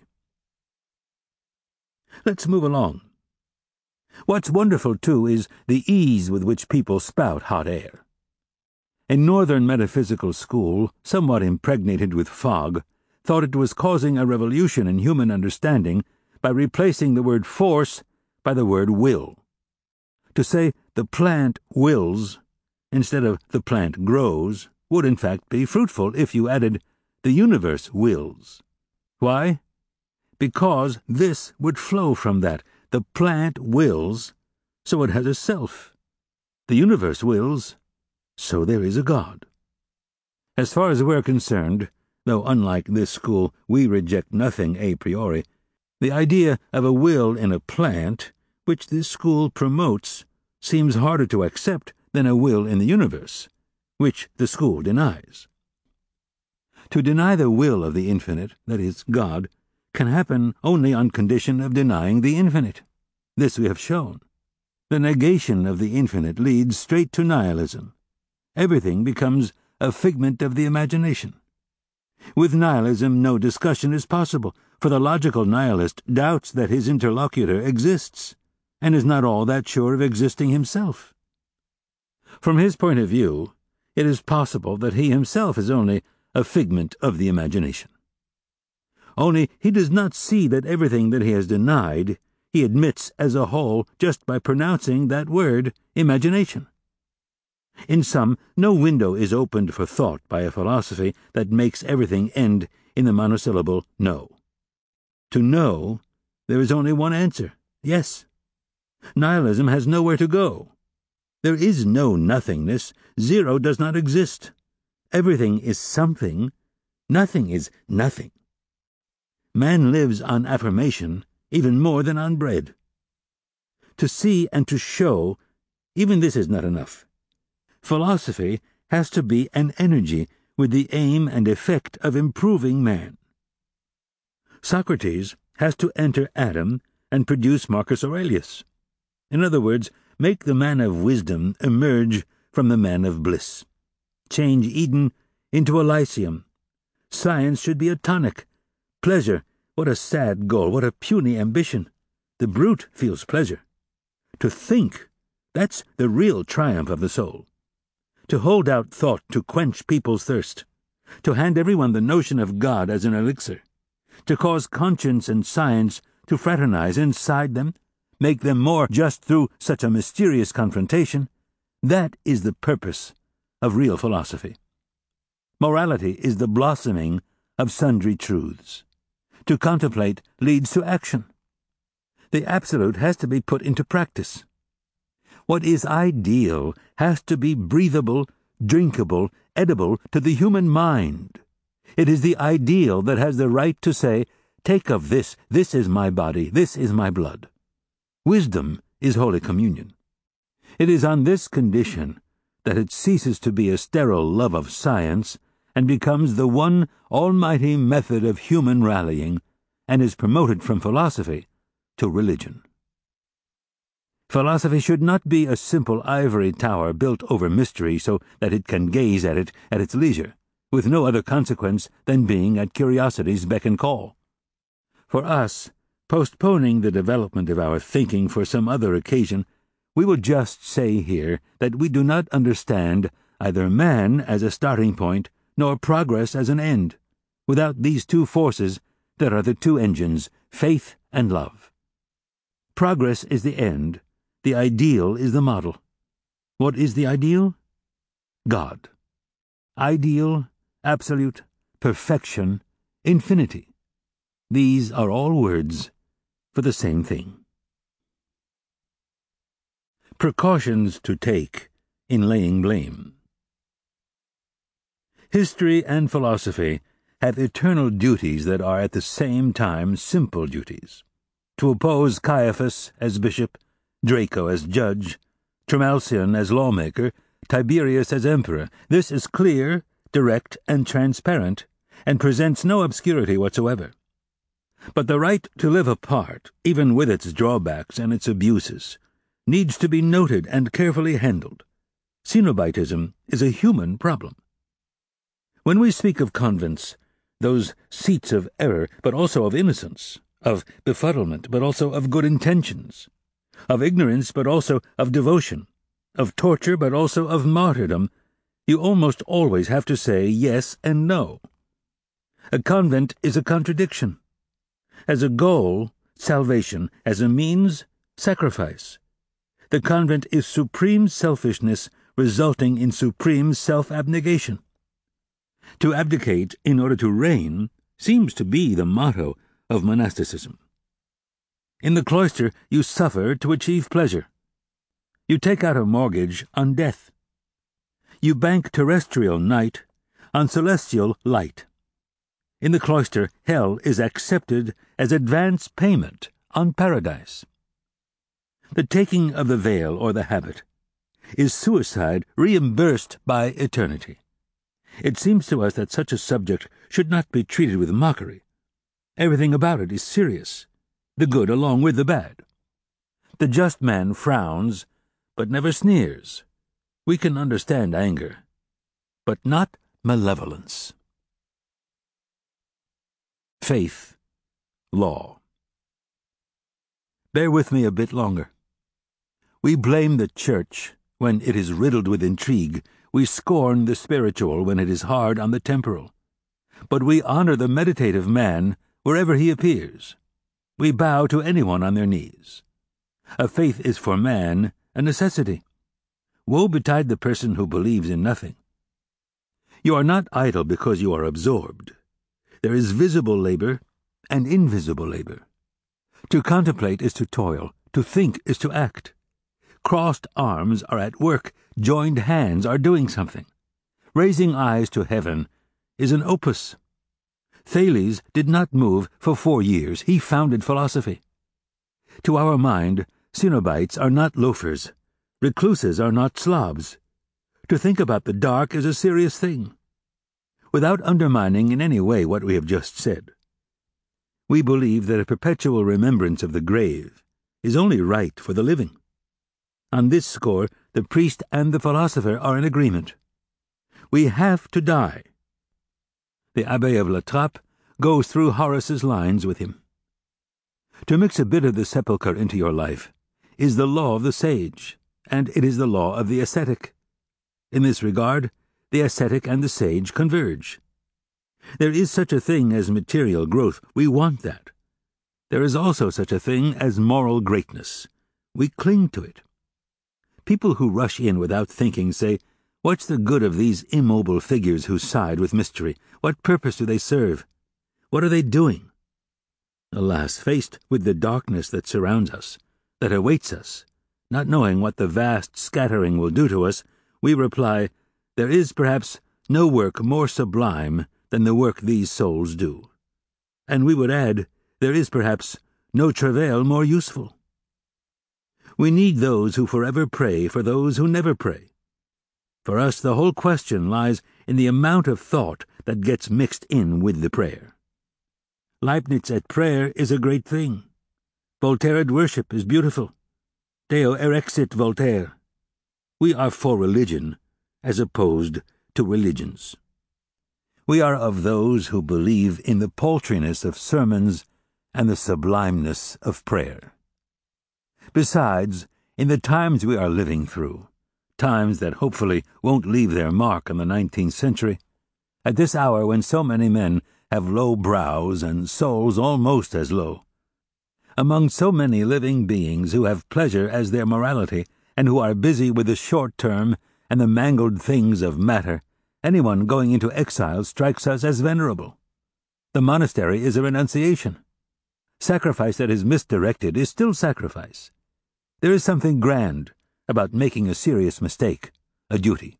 Let's move along. What's wonderful, too, is the ease with which people spout hot air. A northern metaphysical school, somewhat impregnated with fog, thought it was causing a revolution in human understanding by replacing the word force by the word will. To say the plant wills instead of the plant grows would in fact be fruitful if you added the universe wills. Why? Because this would flow from that. The plant wills, so it has a self. The universe wills, so there is a God. As far as we're concerned, though unlike this school we reject nothing a priori, the idea of a will in a plant, which this school promotes, seems harder to accept than a will in the universe, which the school denies. To deny the will of the infinite, that is, God, can happen only on condition of denying the infinite. This we have shown. The negation of the infinite leads straight to nihilism. Everything becomes a figment of the imagination. With nihilism, no discussion is possible, for the logical nihilist doubts that his interlocutor exists, and is not all that sure of existing himself. From his point of view, it is possible that he himself is only a figment of the imagination. Only he does not see that everything that he has denied he admits as a whole just by pronouncing that word, imagination. In sum, no window is opened for thought by a philosophy that makes everything end in the monosyllable no. To no, there is only one answer, yes. Nihilism has nowhere to go. There is no nothingness. Zero does not exist. Everything is something. Nothing is nothing. Man lives on affirmation even more than on bread. To see and to show, even this is not enough. Philosophy has to be an energy with the aim and effect of improving man. Socrates has to enter Adam and produce Marcus Aurelius. In other words, make the man of wisdom emerge from the man of bliss. Change Eden into Elysium. Science should be a tonic. Pleasure, what a sad goal, what a puny ambition. The brute feels pleasure. To think, that's the real triumph of the soul. To hold out thought to quench people's thirst. To hand everyone the notion of God as an elixir. To cause conscience and science to fraternize inside them, make them more just through such a mysterious confrontation, that is the purpose of real philosophy. Morality is the blossoming of sundry truths. To contemplate leads to action. The absolute has to be put into practice. What is ideal has to be breathable, drinkable, edible to the human mind. It is the ideal that has the right to say, "Take of this, this is my body, this is my blood." Wisdom is Holy Communion. It is on this condition that it ceases to be a sterile love of science and becomes the one almighty method of human rallying, and is promoted from philosophy to religion. Philosophy should not be a simple ivory tower built over mystery so that it can gaze at it at its leisure, with no other consequence than being at curiosity's beck and call. For us, postponing the development of our thinking for some other occasion, we will just say here that we do not understand either man as a starting point nor progress as an end, without these two forces that are the two engines, faith and love. Progress is the end, the ideal is the model. What is the ideal? God. Ideal, absolute, perfection, infinity. These are all words for the same thing. Precautions to take in laying blame. History and philosophy have eternal duties that are at the same time simple duties. To oppose Caiaphas as bishop, Draco as judge, Trimalcion as lawmaker, Tiberius as emperor, this is clear, direct, and transparent, and presents no obscurity whatsoever. But the right to live apart, even with its drawbacks and its abuses, needs to be noted and carefully handled. Cenobitism is a human problem. When we speak of convents, those seats of error, but also of innocence, of befuddlement, but also of good intentions, of ignorance, but also of devotion, of torture, but also of martyrdom, you almost always have to say yes and no. A convent is a contradiction. As a goal, salvation. As a means, sacrifice. The convent is supreme selfishness resulting in supreme self-abnegation. To abdicate in order to reign seems to be the motto of monasticism. In the cloister, you suffer to achieve pleasure. You take out a mortgage on death. You bank terrestrial night on celestial light. In the cloister, hell is accepted as advance payment on paradise. The taking of the veil or the habit is suicide reimbursed by eternity. It seems to us that such a subject should not be treated with mockery. Everything about it is serious, the good along with the bad. The just man frowns, but never sneers. We can understand anger, but not malevolence. Faith, law. Bear with me a bit longer. We blame the church when it is riddled with intrigue. We scorn the spiritual when it is hard on the temporal. But we honor the meditative man wherever he appears. We bow to anyone on their knees. A faith is for man a necessity. Woe betide the person who believes in nothing. You are not idle because you are absorbed. There is visible labor and invisible labor. To contemplate is to toil. To think is to act. Crossed arms are at work. Joined hands are doing something. Raising eyes to heaven is an opus. Thales did not move for four years. He founded philosophy. To our mind, Cenobites are not loafers. Recluses are not slobs. To think about the dark is a serious thing. Without undermining in any way what we have just said, we believe that a perpetual remembrance of the grave is only right for the living. On this score, the priest and the philosopher are in agreement. We have to die. The Abbé of La Trappe goes through Horace's lines with him. To mix a bit of the sepulchre into your life is the law of the sage, and it is the law of the ascetic. In this regard, the ascetic and the sage converge. There is such a thing as material growth. We want that. There is also such a thing as moral greatness. We cling to it. People who rush in without thinking say, "What's the good of these immobile figures who side with mystery? What purpose do they serve? What are they doing?" Alas, faced with the darkness that surrounds us, that awaits us, not knowing what the vast scattering will do to us, we reply, there is perhaps no work more sublime than the work these souls do. And we would add, there is perhaps no travail more useful. We need those who forever pray for those who never pray. For us, the whole question lies in the amount of thought that gets mixed in with the prayer. Leibniz at prayer is a great thing. Voltaire at worship is beautiful. Deo erexit Voltaire. We are for religion, as opposed to religions. We are of those who believe in the paltriness of sermons and the sublimeness of prayer. Besides, in the times we are living through, times that hopefully won't leave their mark on the nineteenth century, at this hour when so many men have low brows and souls almost as low, among so many living beings who have pleasure as their morality and who are busy with the short term and the mangled things of matter, anyone going into exile strikes us as venerable. The monastery is a renunciation. Sacrifice that is misdirected is still sacrifice. There is something grand about making a serious mistake a duty.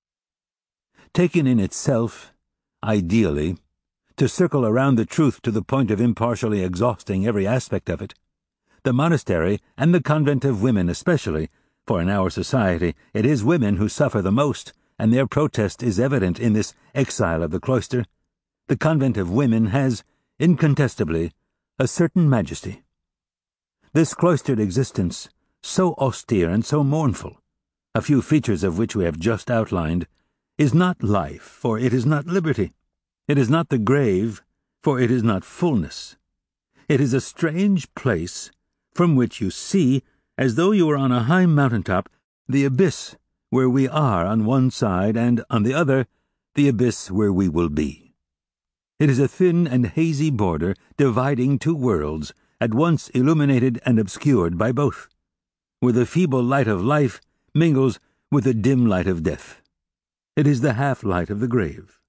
Taken in itself, ideally, to circle around the truth to the point of impartially exhausting every aspect of it, the monastery and the convent of women especially, for in our society it is women who suffer the most, and their protest is evident in this exile of the cloister, the convent of women has, incontestably, a certain majesty. This cloistered existence, so austere and so mournful, a few features of which we have just outlined, is not life, for it is not liberty. It is not the grave, for it is not fullness. It is a strange place from which you see, as though you were on a high mountaintop, the abyss where we are on one side, and on the other, the abyss where we will be. It is a thin and hazy border dividing two worlds, at once illuminated and obscured by both, where the feeble light of life mingles with the dim light of death. It is the half-light of the grave.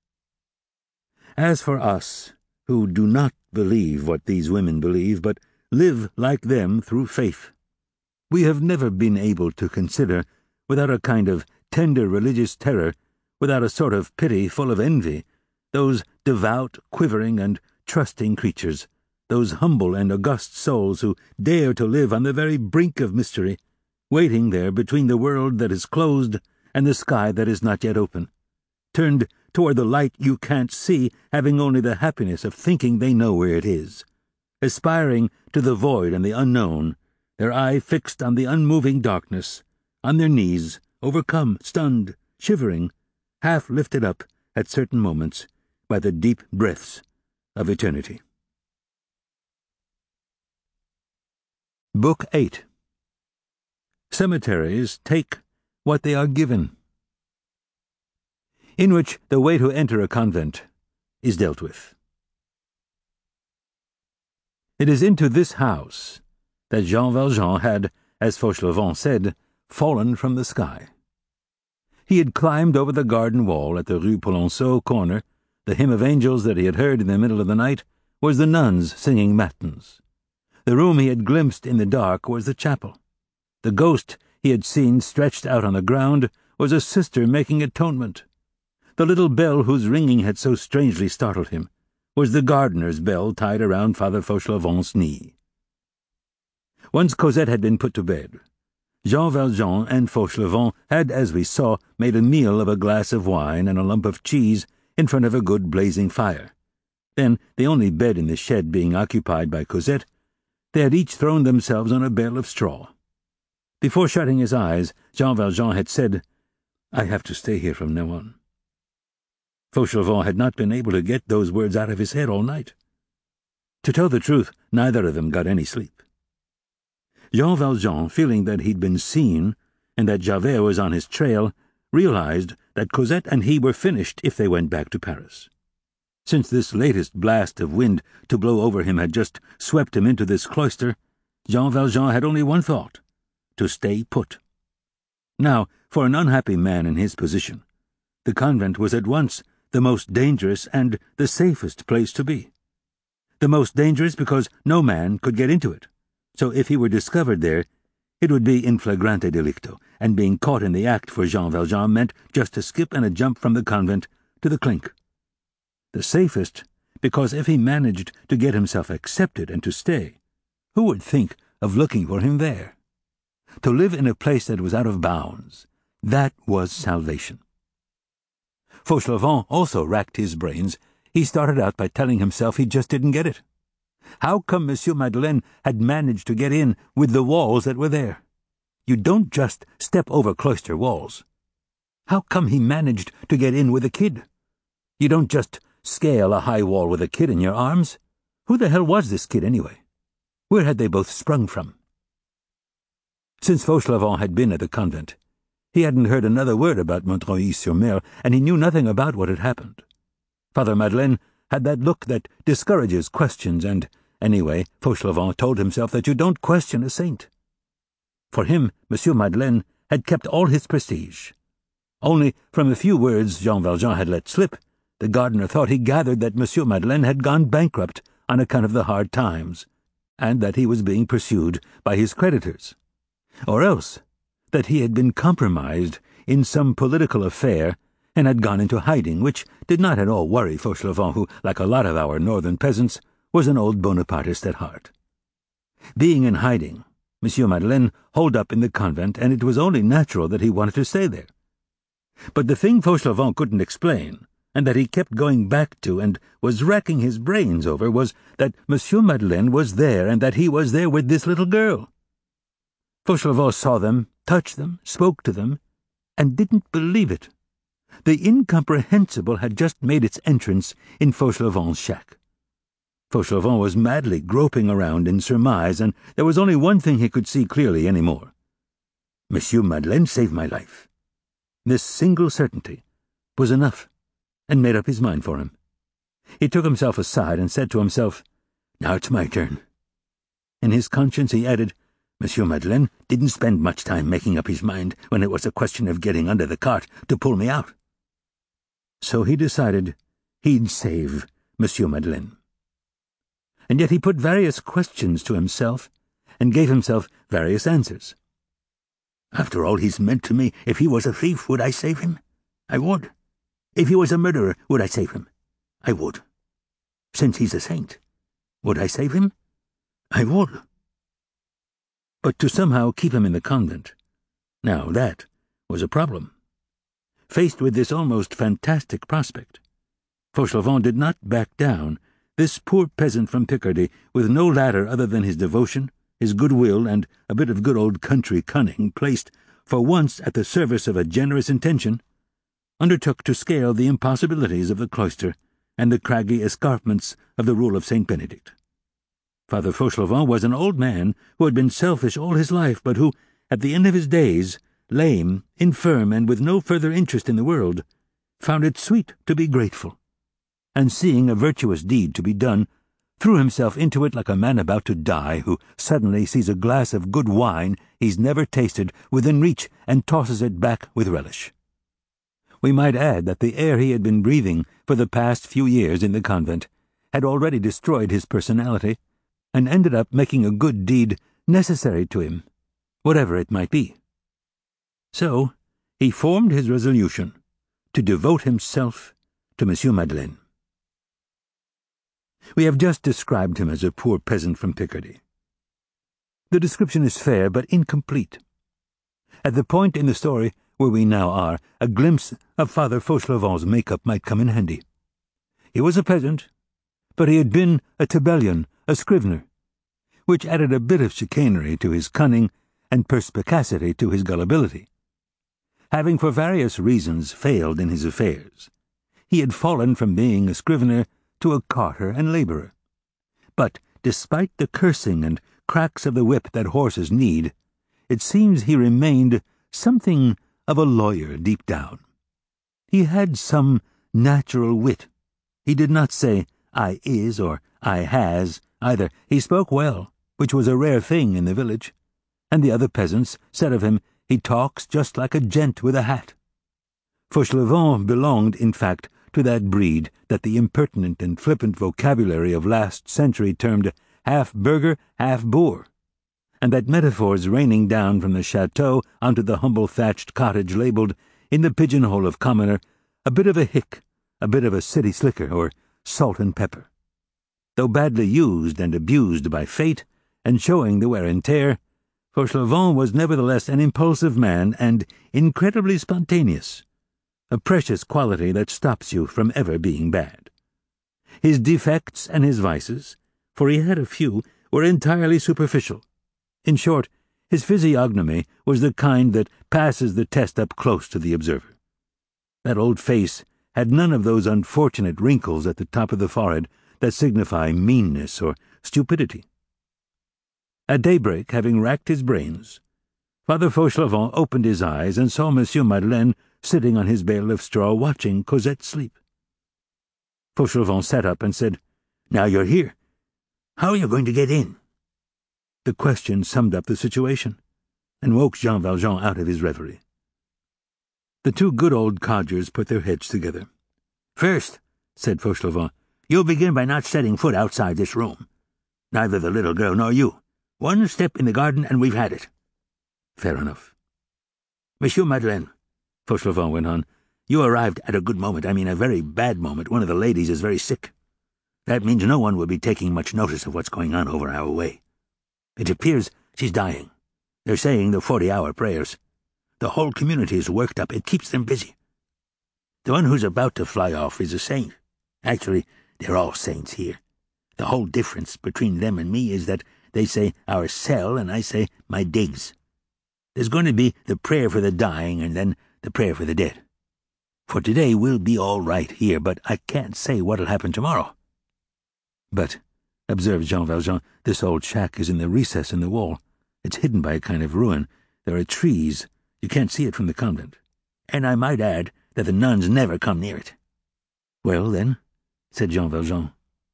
As for us, who do not believe what these women believe, but live like them through faith, we have never been able to consider, without a kind of tender religious terror, without a sort of pity full of envy, those devout, quivering, and trusting creatures, those humble and august souls who dare to live on the very brink of mystery, waiting there between the world that is closed and the sky that is not yet open, turned toward the light you can't see, having only the happiness of thinking they know where it is, aspiring to the void and the unknown, their eye fixed on the unmoving darkness, on their knees, overcome, stunned, shivering, half lifted up at certain moments by the deep breaths of eternity. Book eight. Cemeteries take what they are given, in which the way to enter a convent is dealt with. It is into this house that Jean Valjean had, as Fauchelevent said, fallen from the sky. He had climbed over the garden wall at the Rue Polonceau corner. The hymn of angels that he had heard in the middle of the night was the nuns singing matins. The room he had glimpsed in the dark was the chapel. The ghost he had seen stretched out on the ground was a sister making atonement. The little bell whose ringing had so strangely startled him was the gardener's bell tied around Father Fauchelevent's knee. Once Cosette had been put to bed, Jean Valjean and Fauchelevent had, as we saw, made a meal of a glass of wine and a lump of cheese in front of a good blazing fire. Then, the only bed in the shed being occupied by Cosette, they had each thrown themselves on a bale of straw. Before shutting his eyes, Jean Valjean had said, "I have to stay here from now on." Fauchelevent had not been able to get those words out of his head all night. To tell the truth, neither of them got any sleep. Jean Valjean, feeling that he'd been seen and that Javert was on his trail, realized that Cosette and he were finished if they went back to Paris. Since this latest blast of wind to blow over him had just swept him into this cloister, Jean Valjean had only one thought: to stay put. Now, for an unhappy man in his position, the convent was at once the most dangerous and the safest place to be. The most dangerous because no man could get into it, so if he were discovered there, it would be in flagrante delicto, and being caught in the act for Jean Valjean meant just a skip and a jump from the convent to the clink. The safest, because if he managed to get himself accepted and to stay, who would think of looking for him there? To live in a place that was out of bounds, that was salvation. Fauchelevent also racked his brains. He started out by telling himself he just didn't get it. How come Monsieur Madeleine had managed to get in with the walls that were there? You don't just step over cloister walls. How come he managed to get in with a kid? You don't just scale a high wall with a kid in your arms. Who the hell was this kid anyway? Where had they both sprung from? Since Fauchelevent had been at the convent, he hadn't heard another word about Montreuil-sur-Mer, and he knew nothing about what had happened. Father Madeleine had that look that discourages questions, and, anyway, Fauchelevent told himself that you don't question a saint. For him, Monsieur Madeleine had kept all his prestige. Only, from a few words Jean Valjean had let slip, the gardener thought he gathered that Monsieur Madeleine had gone bankrupt on account of the hard times, and that he was being pursued by his creditors. Or else that he had been compromised in some political affair and had gone into hiding, which did not at all worry Fauchelevent, who, like a lot of our northern peasants, was an old Bonapartist at heart. Being in hiding, Monsieur Madeleine holed up in the convent, and it was only natural that he wanted to stay there. But the thing Fauchelevent couldn't explain, and that he kept going back to and was racking his brains over, was that Monsieur Madeleine was there and that he was there with this little girl. Fauchelevent saw them, touched them, spoke to them, and didn't believe it. The incomprehensible had just made its entrance in Fauchelevent's shack. Fauchelevent was madly groping around in surmise, and there was only one thing he could see clearly any more. Monsieur Madeleine saved my life. This single certainty was enough, and made up his mind for him. He took himself aside and said to himself, "Now it's my turn." In his conscience he added, Monsieur Madeleine didn't spend much time making up his mind when it was a question of getting under the cart to pull me out. So he decided he'd save Monsieur Madeleine. And yet he put various questions to himself and gave himself various answers. After all he's meant to me, if he was a thief, would I save him? I would. If he was a murderer, would I save him? I would. Since he's a saint, would I save him? I would. But to somehow keep him in the convent, now that was a problem. Faced with this almost fantastic prospect, Fauchelevent did not back down. This poor peasant from Picardy, with no ladder other than his devotion, his goodwill, and a bit of good old country cunning placed for once at the service of a generous intention, undertook to scale the impossibilities of the cloister and the craggy escarpments of the rule of Saint Benedict. Father Fauchelevent was an old man who had been selfish all his life, but who, at the end of his days, lame, infirm, and with no further interest in the world, found it sweet to be grateful, and seeing a virtuous deed to be done, threw himself into it like a man about to die who suddenly sees a glass of good wine he's never tasted within reach and tosses it back with relish. We might add that the air he had been breathing for the past few years in the convent had already destroyed his personality, and ended up making a good deed necessary to him, whatever it might be. So he formed his resolution to devote himself to Monsieur Madeleine. We have just described him as a poor peasant from Picardy. The description is fair but incomplete. At the point in the story where we now are, a glimpse of Father Fauchelevent's make-up might come in handy. He was a peasant, but he had been a tabellion, a scrivener, which added a bit of chicanery to his cunning and perspicacity to his gullibility. Having for various reasons failed in his affairs, he had fallen from being a scrivener to a carter and labourer. But, despite the cursing and cracks of the whip that horses need, it seems he remained something of a lawyer deep down. He had some natural wit. He did not say, "I is" or "I has," either. He spoke well, which was a rare thing in the village, and the other peasants said of him, "He talks just like a gent with a hat." Fauchelevent belonged, in fact, to that breed that the impertinent and flippant vocabulary of last century termed half burgher, half boor, and that metaphors raining down from the chateau onto the humble thatched cottage labelled, in the pigeonhole of commoner, a bit of a hick, a bit of a city slicker, or salt and pepper. Though badly used and abused by fate, and showing the wear and tear, Fauchelevent was nevertheless an impulsive man and incredibly spontaneous, a precious quality that stops you from ever being bad. His defects and his vices, for he had a few, were entirely superficial. In short, his physiognomy was the kind that passes the test up close to the observer. That old face had none of those unfortunate wrinkles at the top of the forehead that signify meanness or stupidity. At daybreak, having racked his brains, Father Fauchelevent opened his eyes and saw Monsieur Madeleine sitting on his bale of straw watching Cosette sleep. Fauchelevent sat up and said, "Now you're here, how are you going to get in?" The question summed up the situation, and woke Jean Valjean out of his reverie. The two good old codgers put their heads together. "First," said Fauchelevent, "you'll begin by not setting foot outside this room. Neither the little girl nor you. One step in the garden and we've had it." "Fair enough." "Monsieur Madeleine," Fauchelevent went on, "you arrived at a good moment, I mean a very bad moment. One of the ladies is very sick. That means no one will be taking much notice of what's going on over our way. It appears she's dying. They're saying the forty-hour prayers. The whole community is worked up. It keeps them busy. The one who's about to fly off is a saint. Actually, they're all saints here. The whole difference between them and me is that they say our cell and I say my digs. There's going to be the prayer for the dying and then the prayer for the dead. For today we'll be all right here, but I can't say what'll happen tomorrow." "But," observed Jean Valjean, "this old shack is in the recess in the wall. It's hidden by a kind of ruin. There are trees. You can't see it from the convent. And I might add that the nuns never come near it." "Well, then," said Jean Valjean.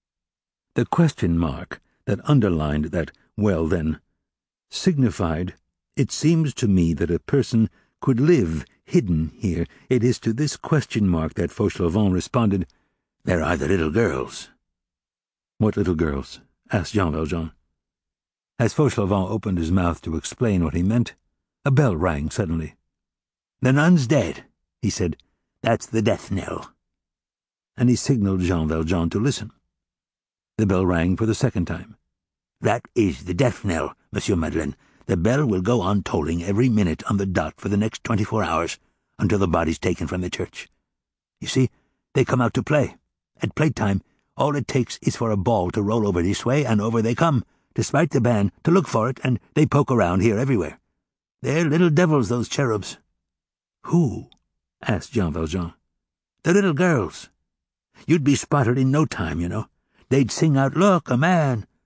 The question mark that underlined that "well, then" signified, "It seems to me that a person could live hidden here." It is to this question mark that Fauchelevent responded, "There are the little girls." "What little girls?" asked Jean Valjean. As Fauchelevent opened his mouth to explain what he meant, a bell rang suddenly. "The nun's dead," he said. "That's the death knell." And he signalled Jean Valjean to listen. The bell rang for the second time. "That is the death knell, Monsieur Madeleine. The bell will go on tolling every minute on the dot for the next twenty-four hours, until the body's taken from the church. You see, they come out to play. At playtime, all it takes is for a ball to roll over this way, and over they come, despite the band, to look for it, and they poke around here everywhere. They're little devils, those cherubs." "Who?" asked Jean Valjean. "The little girls. You'd be spotted in no time, you know. They'd sing out, 'Look, a man!'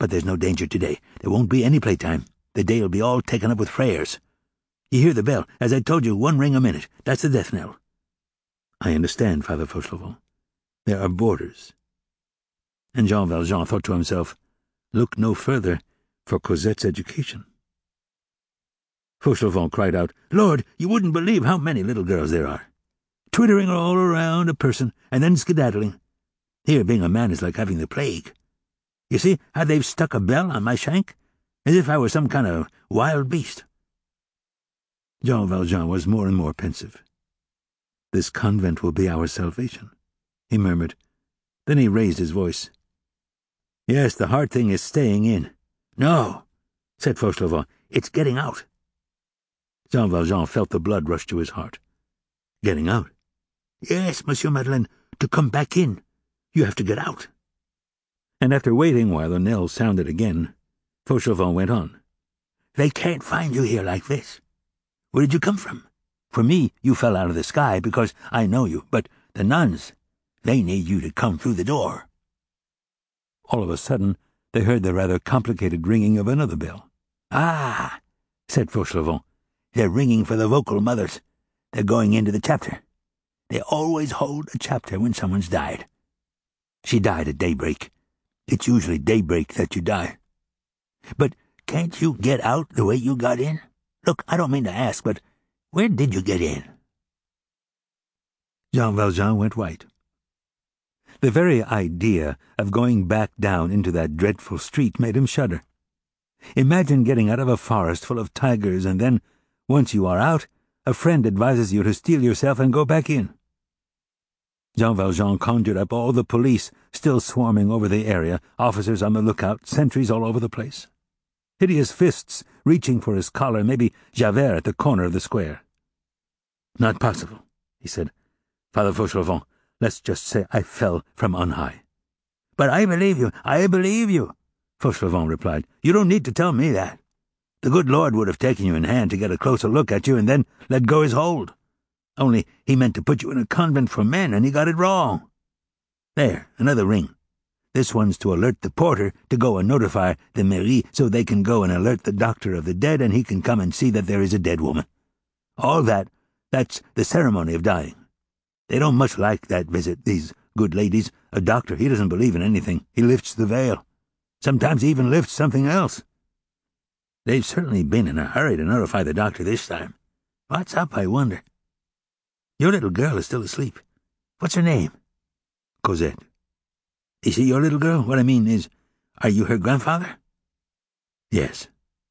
But there's no danger today. There won't be any playtime. The day'll be all taken up with frayers. You hear the bell. As I told you, one ring a minute. That's the death knell." "I understand, Father Fauchelevent. There are borders." And Jean Valjean thought to himself, look no further for Cosette's education. Fauchelevent cried out, "Lord, you wouldn't believe how many little girls there are. Twittering all around a person, and then skedaddling. Here, being a man is like having the plague. You see how they've stuck a bell on my shank, as if I were some kind of wild beast." Jean Valjean was more and more pensive. "This convent will be our salvation," he murmured. Then he raised his voice. "Yes, the hard thing is staying in." "No," said Fauchelevent, "it's getting out." Jean Valjean felt the blood rush to his heart. "Getting out?" "Yes, Monsieur Madeleine, to come back in. You have to get out." And after waiting while the knell sounded again, Fauchelevent went on. "They can't find you here like this. Where did you come from? For me, you fell out of the sky because I know you, but the nuns, they need you to come through the door." All of a sudden, they heard the rather complicated ringing of another bell. "Ah," said Fauchelevent, "they're ringing for the vocal mothers. They're going into the chapter. They always hold a chapter when someone's died. She died at daybreak. It's usually daybreak that you die. But can't you get out the way you got in? Look, I don't mean to ask, but where did you get in?" Jean Valjean went white. The very idea of going back down into that dreadful street made him shudder. Imagine getting out of a forest full of tigers, and then, once you are out, a friend advises you to steel yourself and go back in. Jean Valjean conjured up all the police still swarming over the area, officers on the lookout, sentries all over the place. Hideous fists reaching for his collar, maybe Javert at the corner of the square. "Not possible," he said. "Father Fauchelevent, let's just say I fell from on high." "But I believe you, I believe you," Fauchelevent replied. "You don't need to tell me that. The good Lord would have taken you in hand to get a closer look at you and then let go his hold. Only he meant to put you in a convent for men, and he got it wrong. There, another ring. This one's to alert the porter to go and notify the mairie so they can go and alert the doctor of the dead, and he can come and see that there is a dead woman. All that, that's the ceremony of dying. They don't much like that visit, these good ladies. A doctor, he doesn't believe in anything. He lifts the veil. Sometimes he even lifts something else. They've certainly been in a hurry to notify the doctor this time. What's up, I wonder? Your little girl is still asleep. What's her name?" "Cosette." "Is she your little girl? What I mean is, are you her grandfather?" "Yes."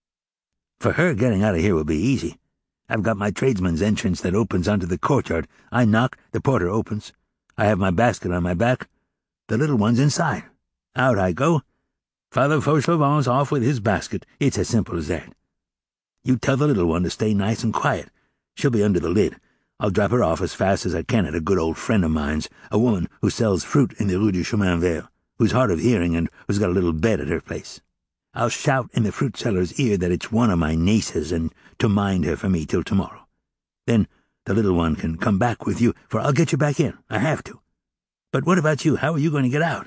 "For her, getting out of here will be easy. I've got my tradesman's entrance that opens onto the courtyard. I knock, the porter opens. I have my basket on my back. The little one's inside. Out I go. Father Fauchelevent's off with his basket. It's as simple as that. You tell the little one to stay nice and quiet. She'll be under the lid. I'll drop her off as fast as I can at a good old friend of mine's, a woman who sells fruit in the Rue du Chemin Vert, who's hard of hearing and who's got a little bed at her place. I'll shout in the fruit seller's ear that it's one of my nieces and to mind her for me till tomorrow. Then the little one can come back with you, for I'll get you back in. I have to. But what about you? How are you going to get out?"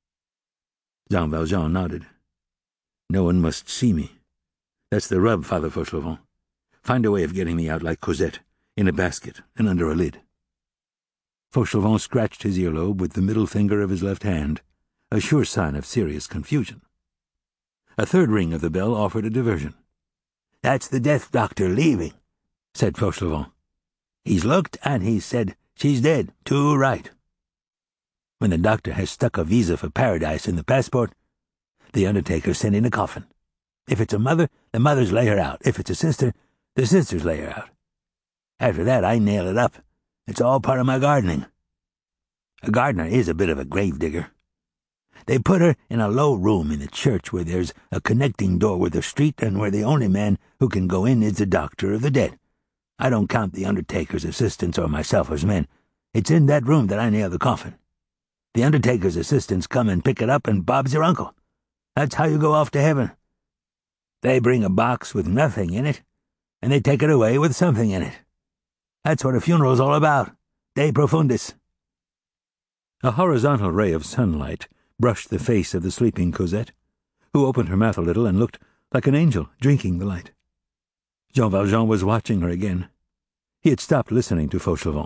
Jean Valjean nodded. "No one must see me. That's the rub, Father Fauchelevent. Find a way of getting me out like Cosette, in a basket and under a lid." Fauchelevent scratched his earlobe with the middle finger of his left hand, a sure sign of serious confusion. A third ring of the bell offered a diversion. "That's the death doctor leaving," said Fauchelevent. "He's looked and he's said, 'She's dead, too right.' When the doctor has stuck a visa for paradise in the passport, the undertaker's sent in a coffin. If it's a mother, the mothers lay her out. If it's a sister, the sisters lay her out. After that, I nail it up. It's all part of my gardening. A gardener is a bit of a gravedigger. They put her in a low room in the church where there's a connecting door with the street and where the only man who can go in is the doctor of the dead. I don't count the undertaker's assistants or myself as men. It's in that room that I nail the coffin. The undertaker's assistants come and pick it up, and Bob's your uncle. That's how you go off to heaven. They bring a box with nothing in it, and they take it away with something in it. That's what a funeral's all about. De profundis." A horizontal ray of sunlight brushed the face of the sleeping Cosette, who opened her mouth a little and looked like an angel drinking the light. Jean Valjean was watching her again. He had stopped listening to Fauchelevent.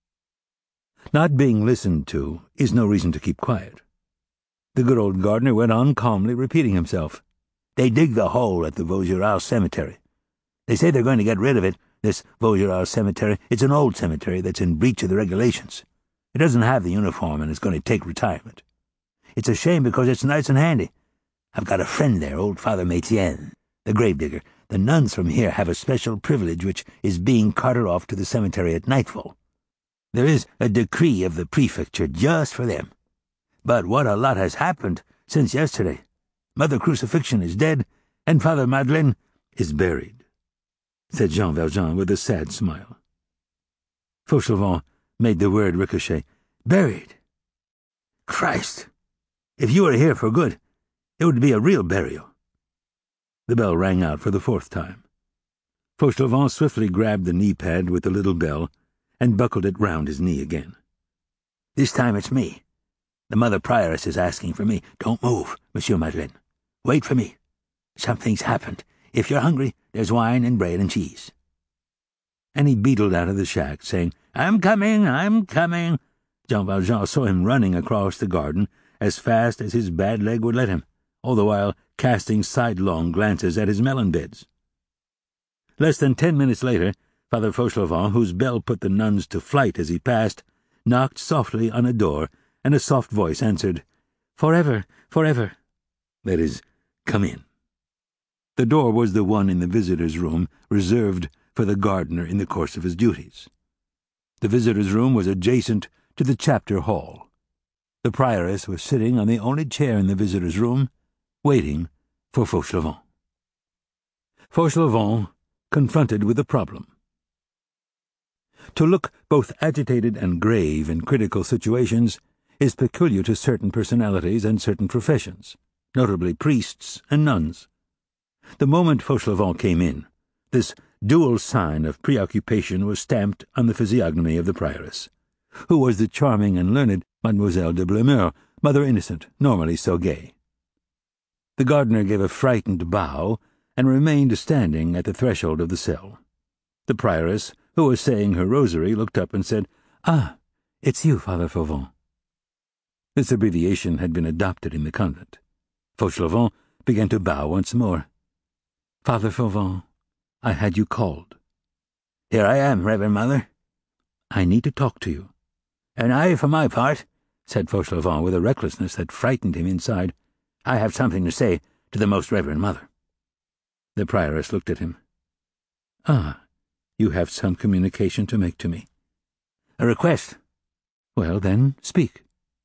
Not being listened to is no reason to keep quiet. The good old gardener went on calmly repeating himself. They dig the hole at the Vaugirard cemetery. They say they're going to get rid of it, this Vaugirard cemetery. It's an old cemetery that's in breach of the regulations. It doesn't have the uniform and it's going to take retirement. It's a shame because it's nice and handy. I've got a friend there, old Father Metienne, the gravedigger. The nuns from here have a special privilege which is being carted off to the cemetery at nightfall. There is a decree of the prefecture just for them. But what a lot has happened since yesterday. Mother Crucifixion is dead, and Father Madeleine is buried, said Jean Valjean with a sad smile. Fauchelevent made the word ricochet. Buried? Christ! If you were here for good, it would be a real burial. The bell rang out for the fourth time. Fauchelevent swiftly grabbed the knee pad with the little bell and buckled it round his knee again. This time it's me. The Mother Prioress is asking for me. Don't move, Monsieur Madeleine. Wait for me. Something's happened. If you're hungry, there's wine and bread and cheese. And he beetled out of the shack, saying, I'm coming, I'm coming. Jean Valjean saw him running across the garden as fast as his bad leg would let him, all the while casting sidelong glances at his melon beds. Less than ten minutes later, Father Fauchelevent, whose bell put the nuns to flight as he passed, knocked softly on a door, and a soft voice answered, Forever, forever. That is, come in. The door was the one in the visitor's room reserved for the gardener in the course of his duties. The visitor's room was adjacent to the chapter hall. The prioress was sitting on the only chair in the visitor's room, waiting for Fauchelevent. Fauchelevent confronted with a problem. To look both agitated and grave in critical situations is peculiar to certain personalities and certain professions, notably priests and nuns. The moment Fauchelevent came in, this dual sign of preoccupation was stamped on the physiognomy of the prioress, who was the charming and learned Mademoiselle de Blemeur, Mother Innocent, normally so gay. The gardener gave a frightened bow and remained standing at the threshold of the cell. The prioress, who was saying her rosary, looked up and said, Ah, it's you, Father Fauvent. This abbreviation had been adopted in the convent. Fauchelevent began to bow once more. Father Fauvent, I had you called. Here I am, Reverend Mother. I need to talk to you. And I, for my part, said Fauchelevent with a recklessness that frightened him inside, I have something to say to the Most Reverend Mother. The prioress looked at him. Ah, you have some communication to make to me. A request. Well, then, speak.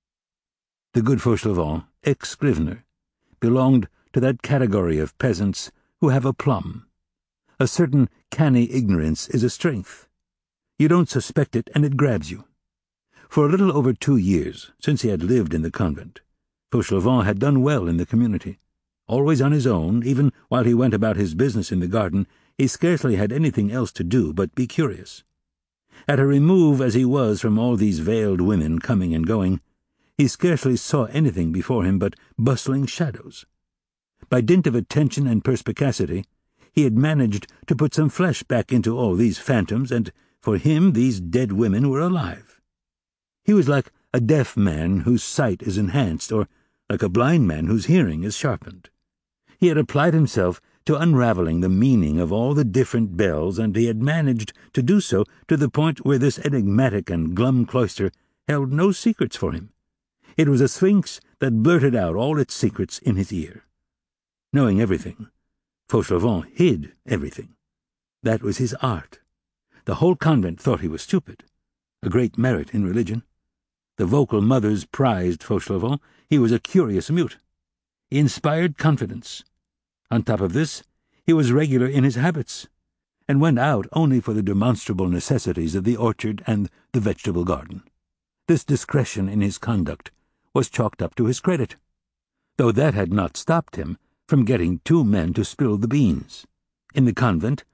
The good Fauchelevent, ex-scrivener, belonged to that category of peasants who have aplomb. A certain canny ignorance is a strength. You don't suspect it, and it grabs you. For a little over two years, since he had lived in the convent, Fauchelevent had done well in the community. Always on his own, even while he went about his business in the garden, he scarcely had anything else to do but be curious. At a remove as he was from all these veiled women coming and going, he scarcely saw anything before him but bustling shadows. By dint of attention and perspicacity, he had managed to put some flesh back into all these phantoms, and for him these dead women were alive. He was like a deaf man whose sight is enhanced, or like a blind man whose hearing is sharpened. He had applied himself to unraveling the meaning of all the different bells, and he had managed to do so to the point where this enigmatic and glum cloister held no secrets for him. It was a sphinx that blurted out all its secrets in his ear. Knowing everything, Fauchelevent hid everything. That was his art. The whole convent thought he was stupid, a great merit in religion. The vocal mothers prized Fauchelevent. He was a curious mute. He inspired confidence. On top of this, he was regular in his habits, and went out only for the demonstrable necessities of the orchard and the vegetable garden. This discretion in his conduct was chalked up to his credit, though that had not stopped him from getting two men to spill the beans. In the convent,